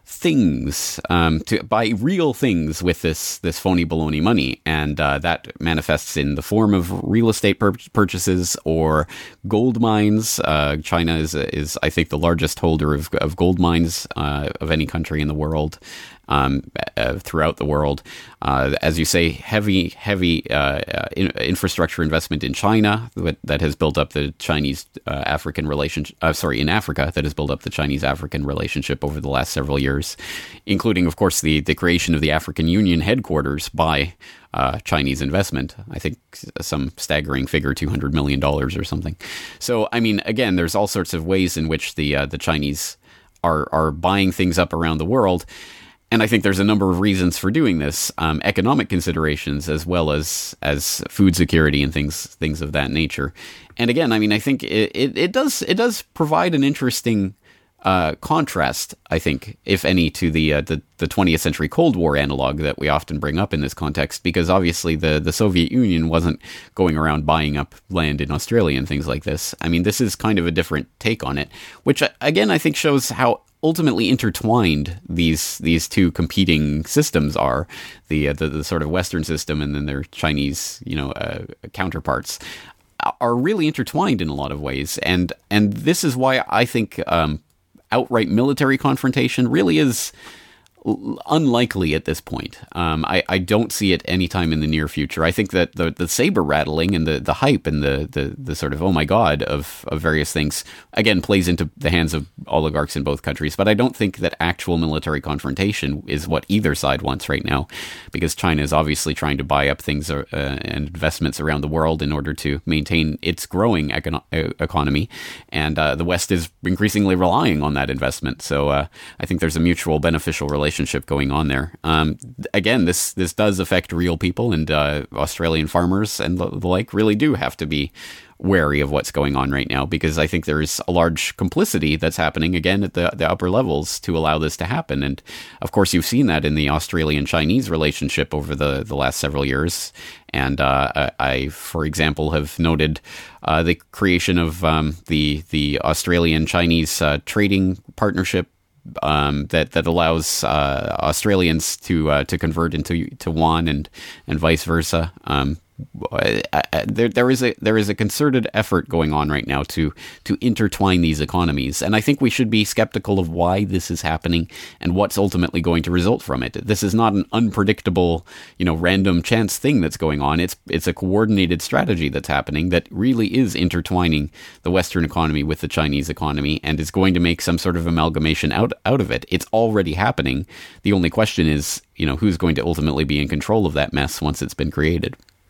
things, um, to buy real things with this this phony baloney money, and uh, that manifests in the form of real estate pur- purchases or gold mines. Uh, China is is I think the largest holder of of gold mines uh, of any country in the world. Um, uh, throughout the world, uh, as you say, heavy, heavy uh, uh, in, infrastructure investment in China that, that has built up the Chinese uh, African relationship. Uh, sorry, in Africa that has built up the Chinese African relationship over the last several years, including, of course, the the creation of the African Union headquarters by uh, Chinese investment. I think some staggering figure, two hundred million dollars or something. So, I mean, again, there's all sorts of ways in which the uh, the Chinese are are buying things up around the world. And I think there's a number of reasons for doing this, um, economic considerations as well as as food security and things things of that nature. And again, I mean, I think it, it, it does it does provide an interesting uh, contrast, I think, if any, to the, uh, the the twentieth century Cold War analog that we often bring up in this context, because obviously the, the Soviet Union wasn't going around buying up land in Australia and things like this. I mean, this is kind of a different take on it, which, again, I think shows how ultimately intertwined these these two competing systems are, the, uh, the the sort of Western system and then their Chinese, you know, uh, counterparts, are really intertwined in a lot of ways, and and this is why I think um, outright military confrontation really is unlikely at this point. Um, I, I don't see it anytime in the near future. I think that the, the saber rattling and the, the hype and the, the, the sort of, oh my God, of, of various things, again, plays into the hands of oligarchs in both countries. But I don't think that actual military confrontation is what either side wants right now, because China is obviously trying to buy up things uh, and investments around the world in order to maintain its growing econo- economy. And uh, the West is increasingly relying on that investment. So uh, I think there's a mutual beneficial relationship going on there. Um, again, this this does affect real people, and uh, Australian farmers and the, the like really do have to be wary of what's going on right now, because I think there is a large complicity that's happening again at the, the upper levels to allow this to happen. And of course, you've seen that in the Australian-Chinese relationship over the, the last several years. And uh, I, for example, have noted uh, the creation of um, the the Australian-Chinese uh, trading partnership Um, that that allows uh, Australians to uh, to convert into to yuan and and vice versa. Um, I, I, there there is a there is a concerted effort going on right now to to intertwine these economies, and I think we should be skeptical of why this is happening and what's ultimately going to result from it. This is not an unpredictable, you know, random chance thing that's going on. It's it's a coordinated strategy that's happening that really is intertwining the Western economy with the Chinese economy, and is going to make some sort of amalgamation out out of it. It's already happening. The only question is, you know, who's going to ultimately be in control of that mess once it's been created.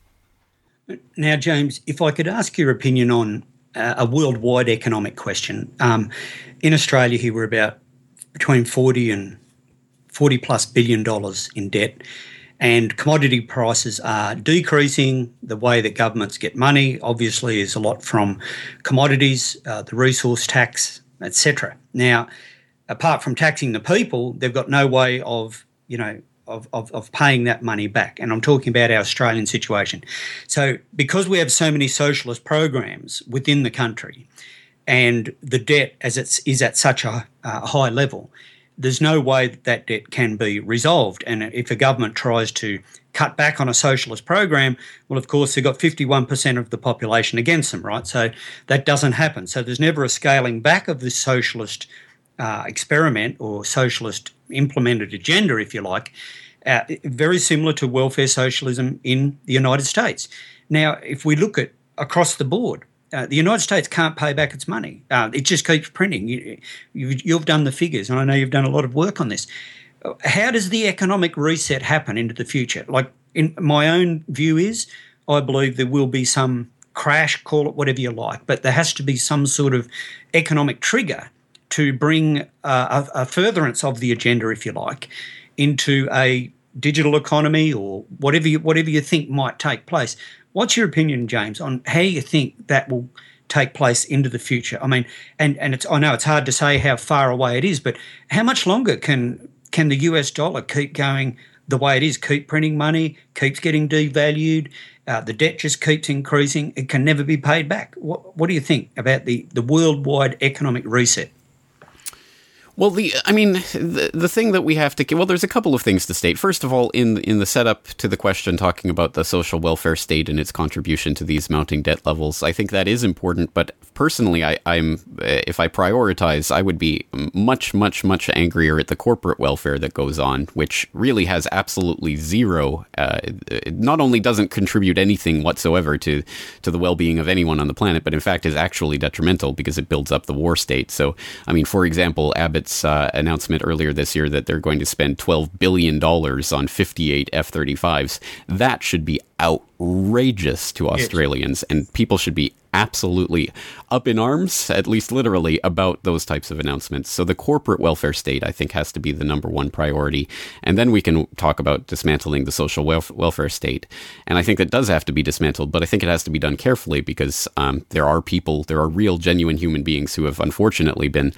Now, James, if I could ask your opinion on uh, a worldwide economic question. Um, in Australia here, we're about between forty and forty plus billion dollars in debt, and commodity prices are decreasing. The way that governments get money, obviously, is a lot from commodities, uh, the resource tax, et cetera. Now, apart from taxing the people, they've got no way of, you know, Of, of, of paying that money back. And I'm talking about our Australian situation. So because we have so many socialist programs within the country, and the debt as it's is at such a uh, high level, there's no way that that debt can be resolved. And if a government tries to cut back on a socialist program, well, of course, they've got fifty-one percent of the population against them, right? So that doesn't happen. So there's never a scaling back of this socialist uh, experiment or socialist implemented agenda, if you like, uh, very similar to welfare socialism in the United States. Now, if we look at across the board, uh, the United States can't pay back its money. Uh, it just keeps printing. You, you, you've done the figures, and I know you've done a lot of work on this. How does the economic reset happen into the future? Like, in my own view is, I believe there will be some crash, call it whatever you like, but there has to be some sort of economic trigger to bring uh, a, a furtherance of the agenda, if you like, into a digital economy or whatever you, whatever you think might take place. What's your opinion, James, on how you think that will take place into the future? I mean, and, and it's I know it's hard to say how far away it is, but how much longer can can the U S dollar keep going the way it is, keep printing money, keeps getting devalued, uh, the debt just keeps increasing, it can never be paid back? What, what do you think about the, the worldwide economic reset? Well, the I mean, the the thing that we have to well, there's a couple of things to state. First of all, in in the setup to the question talking about the social welfare state and its contribution to these mounting debt levels, I think that is important. But personally, I, I'm if I prioritize, I would be much, much, much angrier at the corporate welfare that goes on, which really has absolutely zero. Uh, it not only doesn't contribute anything whatsoever to to the well-being of anyone on the planet, but in fact is actually detrimental because it builds up the war state. So, I mean, for example, Abbott Uh, announcement earlier this year that they're going to spend twelve billion dollars on fifty-eight F thirty-fives. That should be outrageous to Australians, yes. And people should be absolutely up in arms, at least literally, about those types of announcements. So the corporate welfare state, I think, has to be the number one priority. And then we can talk about dismantling the social welf- welfare state. And I think that does have to be dismantled, but I think it has to be done carefully because um, there are people, there are real, genuine human beings who have unfortunately been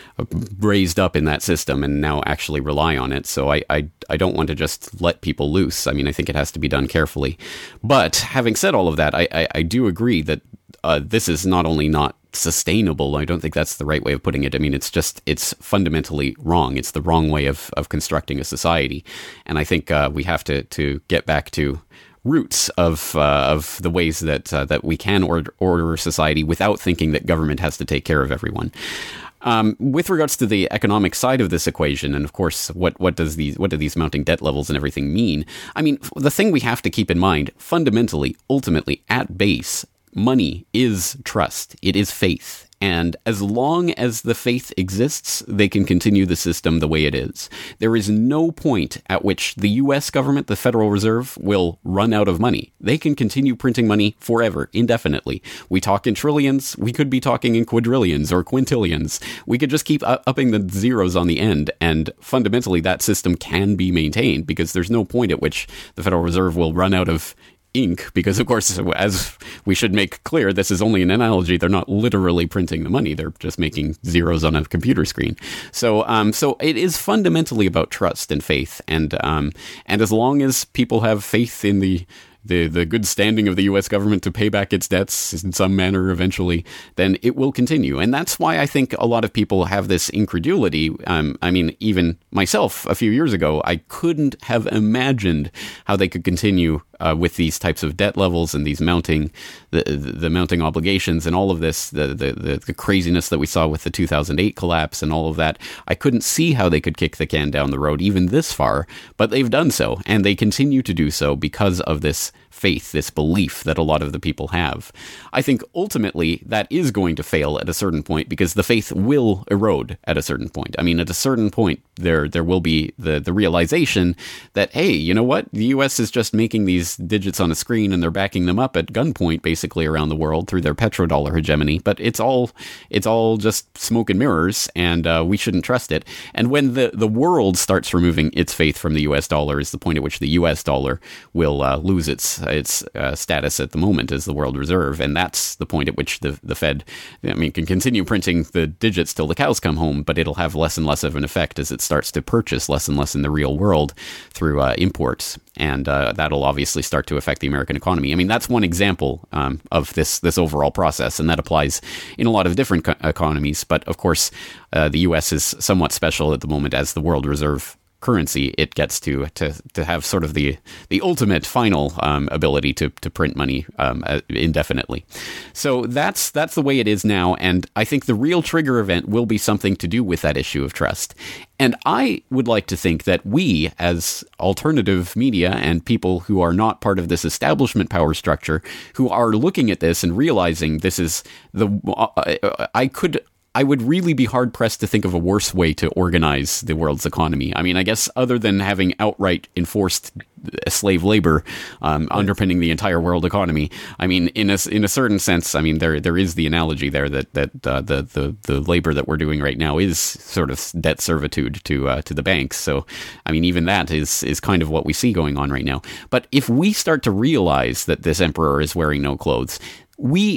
raised up in that system and now actually rely on it. So I, I I don't want to just let people loose. I mean, I think it has to be done carefully. But having said all of that, I, I, I do agree that uh, this is not only not sustainable, I don't think that's the right way of putting it. I mean, it's just, it's fundamentally wrong. It's the wrong way of, of constructing a society. And I think uh, we have to, to get back to roots of uh, of the ways that uh, that we can order, order society without thinking that government has to take care of everyone. Um, with regards to the economic side of this equation, and of course, what, what does these what do these mounting debt levels and everything mean? I mean, the thing we have to keep in mind, fundamentally, ultimately, at base, money is trust. It is faith. And as long as the faith exists, they can continue the system the way it is. There is no point at which the U S government, the Federal Reserve, will run out of money. They can continue printing money forever, indefinitely. We talk in trillions. We could be talking in quadrillions or quintillions. We could just keep upping the zeros on the end. And fundamentally, that system can be maintained because there's no point at which the Federal Reserve will run out of ink, because of course, as we should make clear, this is only an analogy. They're not literally printing the money. They're just making zeros on a computer screen. So, um, so it is fundamentally about trust and faith. And, um, and as long as people have faith in the The, the good standing of the U S government to pay back its debts in some manner eventually, then it will continue. And that's why I think a lot of people have this incredulity. Um, I mean, even myself a few years ago, I couldn't have imagined how they could continue uh, with these types of debt levels and these mounting, the, the, the mounting obligations and all of this, the, the, the, the craziness that we saw with the two thousand eight collapse and all of that. I couldn't see how they could kick the can down the road even this far, but they've done so, and they continue to do so because of this faith, this belief that a lot of the people have. I think ultimately that is going to fail at a certain point because the faith will erode at a certain point. I mean, at a certain point, there there will be the, the realization that, hey, you know what? The U S is just making these digits on a screen and they're backing them up at gunpoint basically around the world through their petrodollar hegemony. But it's all it's all just smoke and mirrors, and uh, we shouldn't trust it. And when the, the world starts removing its faith from the U S dollar is the point at which the U S dollar will uh, lose its its uh, status at the moment as the world reserve. And that's the point at which the, the Fed, I mean, can continue printing the digits till the cows come home, but it'll have less and less of an effect as it starts to purchase less and less in the real world through uh, imports. And uh, that'll obviously start to affect the American economy. I mean, that's one example um, of this this overall process, and that applies in a lot of different co- economies. But of course, uh, the U S is somewhat special at the moment as the world reserve currency. It gets to to to have sort of the the ultimate final um, ability to to print money um, uh, indefinitely. So that's that's the way it is now, and I think the real trigger event will be something to do with that issue of trust. And I would like to think that we, as alternative media and people who are not part of this establishment power structure, who are looking at this and realizing this is the, uh, I could. I would really be hard-pressed to think of a worse way to organize the world's economy. I mean, I guess other than having outright enforced slave labor um, right. underpinning the entire world economy, I mean, in a, in a certain sense, I mean, there there is the analogy there that that uh, the, the the labor that we're doing right now is sort of debt servitude to uh, to the banks. So, I mean, even that is is kind of what we see going on right now. But if we start to realize that this emperor is wearing no clothes, we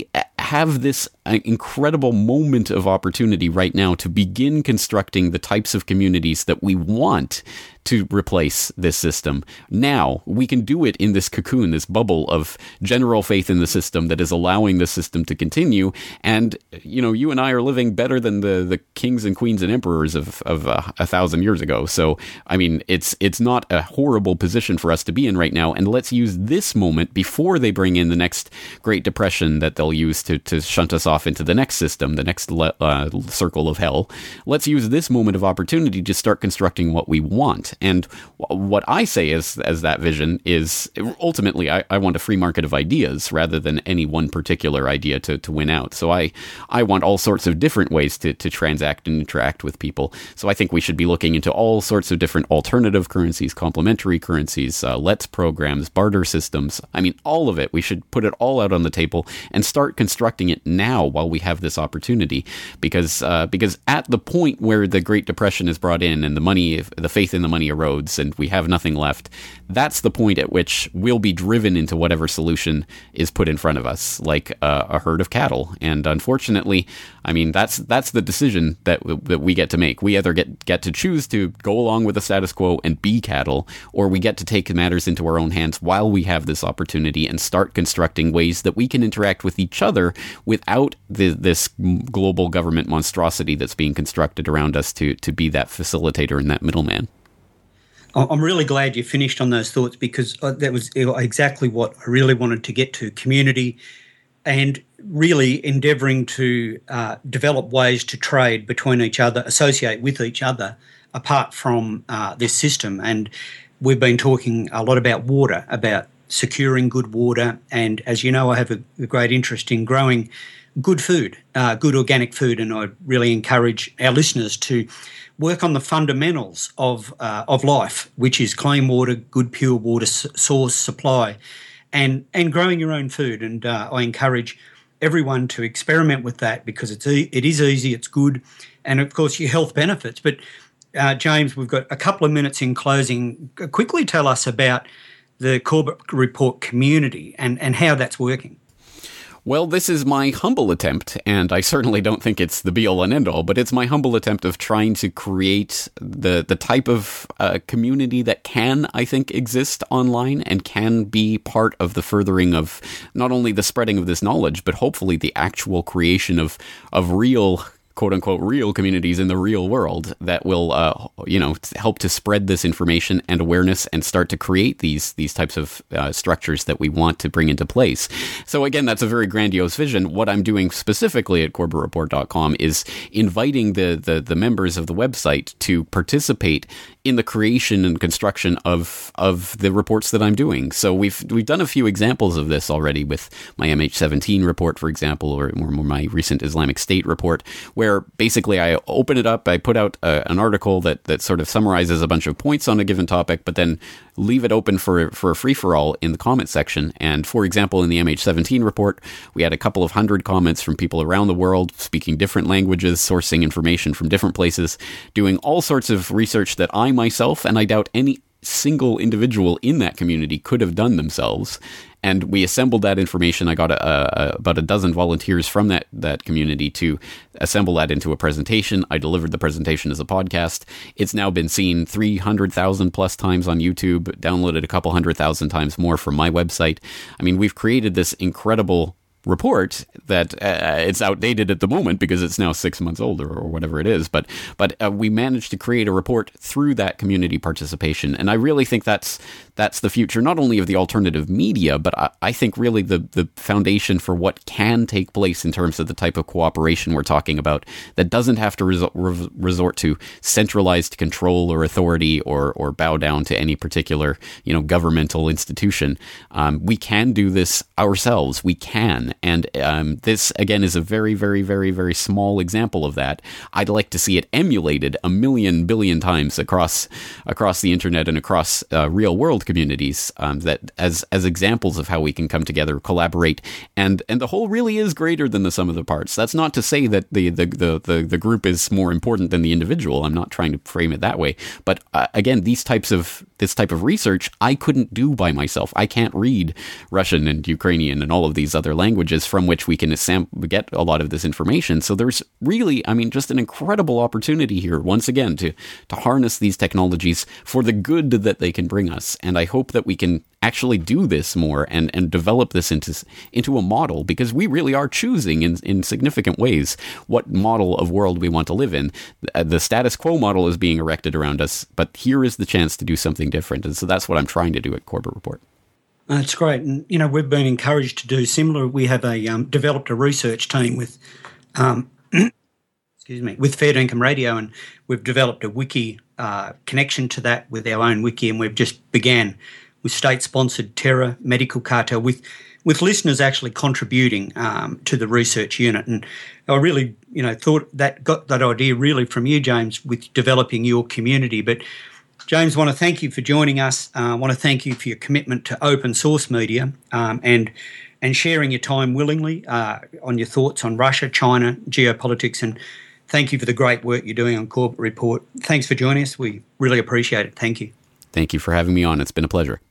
have this uh, incredible moment of opportunity right now to begin constructing the types of communities that we want to replace this system. Now, we can do it in this cocoon, this bubble of general faith in the system that is allowing the system to continue. And, you know, you and I are living better than the, the kings and queens and emperors of, of uh, a thousand years ago. So, I mean, it's it's not a horrible position for us to be in right now. And let's use this moment before they bring in the next Great Depression that they'll use to, to shunt us off into the next system, the next le- uh, circle of hell. Let's use this moment of opportunity to start constructing what we want. And what I say as as that vision is, ultimately, I, I want a free market of ideas rather than any one particular idea to, to win out. So I, I want all sorts of different ways to, to transact and interact with people. So I think we should be looking into all sorts of different alternative currencies, complementary currencies, uh, let's programs, barter systems. I mean, all of it. We should put it all out on the table and start constructing it now while we have this opportunity. Because uh, because at the point where the Great Depression is brought in and the money, the faith in the money erodes, and we have nothing left, that's the point at which we'll be driven into whatever solution is put in front of us, like uh, a herd of cattle. And unfortunately, I mean, that's that's the decision that that we get to make. We either get get to choose to go along with the status quo and be cattle, or we get to take matters into our own hands while we have this opportunity and start constructing ways that we can interact with each other without the, this global government monstrosity that's being constructed around us to to be that facilitator and that middleman. I'm really glad you finished on those thoughts, because that was exactly what I really wanted to get to, community, and really endeavouring to uh, develop ways to trade between each other, associate with each other, apart from uh, this system. And we've been talking a lot about water, about securing good water, and as you know, I have a, a great interest in growing good food, uh, good organic food, and I really encourage our listeners to work on the fundamentals of uh, of life, which is clean water, good pure water s- source supply, and and growing your own food. And uh, I encourage everyone to experiment with that, because it's e- it is easy, it's good, and of course your health benefits. But uh, James, we've got a couple of minutes in closing. Quickly tell us about the Corbett Report community and, and how that's working. Well, this is my humble attempt, and I certainly don't think it's the be-all and end-all, but it's my humble attempt of trying to create the the type of uh, community that can, I think, exist online and can be part of the furthering of not only the spreading of this knowledge, but hopefully the actual creation of of real, quote-unquote, real communities in the real world that will, uh, you know, help to spread this information and awareness and start to create these these types of uh, structures that we want to bring into place. So again, that's a very grandiose vision. What I'm doing specifically at Corbett Report dot com is inviting the, the, the members of the website to participate in the creation and construction of of the reports that I'm doing. So we've we've done a few examples of this already with my M H seventeen report, for example, or, or my recent Islamic State report, where basically I open it up, I put out a, an article that, that sort of summarizes a bunch of points on a given topic, but then leave it open for, for a free-for-all in the comment section. And for example, in the M H seventeen report, we had a couple of hundred comments from people around the world speaking different languages, sourcing information from different places, doing all sorts of research that I myself, and I doubt any single individual in that community, could have done themselves. And we assembled that information. I got a, a, about a dozen volunteers from that, that community to assemble that into a presentation. I delivered the presentation as a podcast. It's now been seen three hundred thousand plus times on YouTube, downloaded a couple hundred thousand times more from my website. I mean, we've created this incredible report that uh, it's outdated at the moment because it's now six months older or whatever it is. But but uh, we managed to create a report through that community participation. And I really think that's that's the future, not only of the alternative media, but I, I think really the, the foundation for what can take place in terms of the type of cooperation we're talking about that doesn't have to resort, re- resort to centralized control or authority or or bow down to any particular, you know, governmental institution. Um, we can do this ourselves. We can. And um, this, again, is a very, very, very, very small example of that. I'd like to see it emulated a million billion times across across the internet and across uh, real world communities, um, that as as examples of how we can come together, collaborate, and and the whole really is greater than the sum of the parts. That's not to say that the the the the, the group is more important than the individual. I'm not trying to frame it that way. But uh, again, these types of this type of research I couldn't do by myself. I can't read Russian and Ukrainian and all of these other languages. languages from which we can sam- get a lot of this information. So there's really, I mean, just an incredible opportunity here, once again, to, to harness these technologies for the good that they can bring us. And I hope that we can actually do this more and, and develop this into into a model, because we really are choosing in, in significant ways what model of world we want to live in. The status quo model is being erected around us, but here is the chance to do something different. And so that's what I'm trying to do at Corbett Report. That's great. And, you know, we've been encouraged to do similar. We have a um, developed a research team with, um, excuse me, with Fair Dinkum Radio, and we've developed a wiki uh, connection to that with our own wiki, and we've just began with state-sponsored terror medical cartel, with with listeners actually contributing um, to the research unit. And I really, you know, thought that got that idea really from you, James, with developing your community. But James, I want to thank you for joining us. Uh, I want to thank you for your commitment to open source media um, and and sharing your time willingly uh, on your thoughts on Russia, China, geopolitics, and thank you for the great work you're doing on Corbett Report. Thanks for joining us. We really appreciate it. Thank you. Thank you for having me on. It's been a pleasure.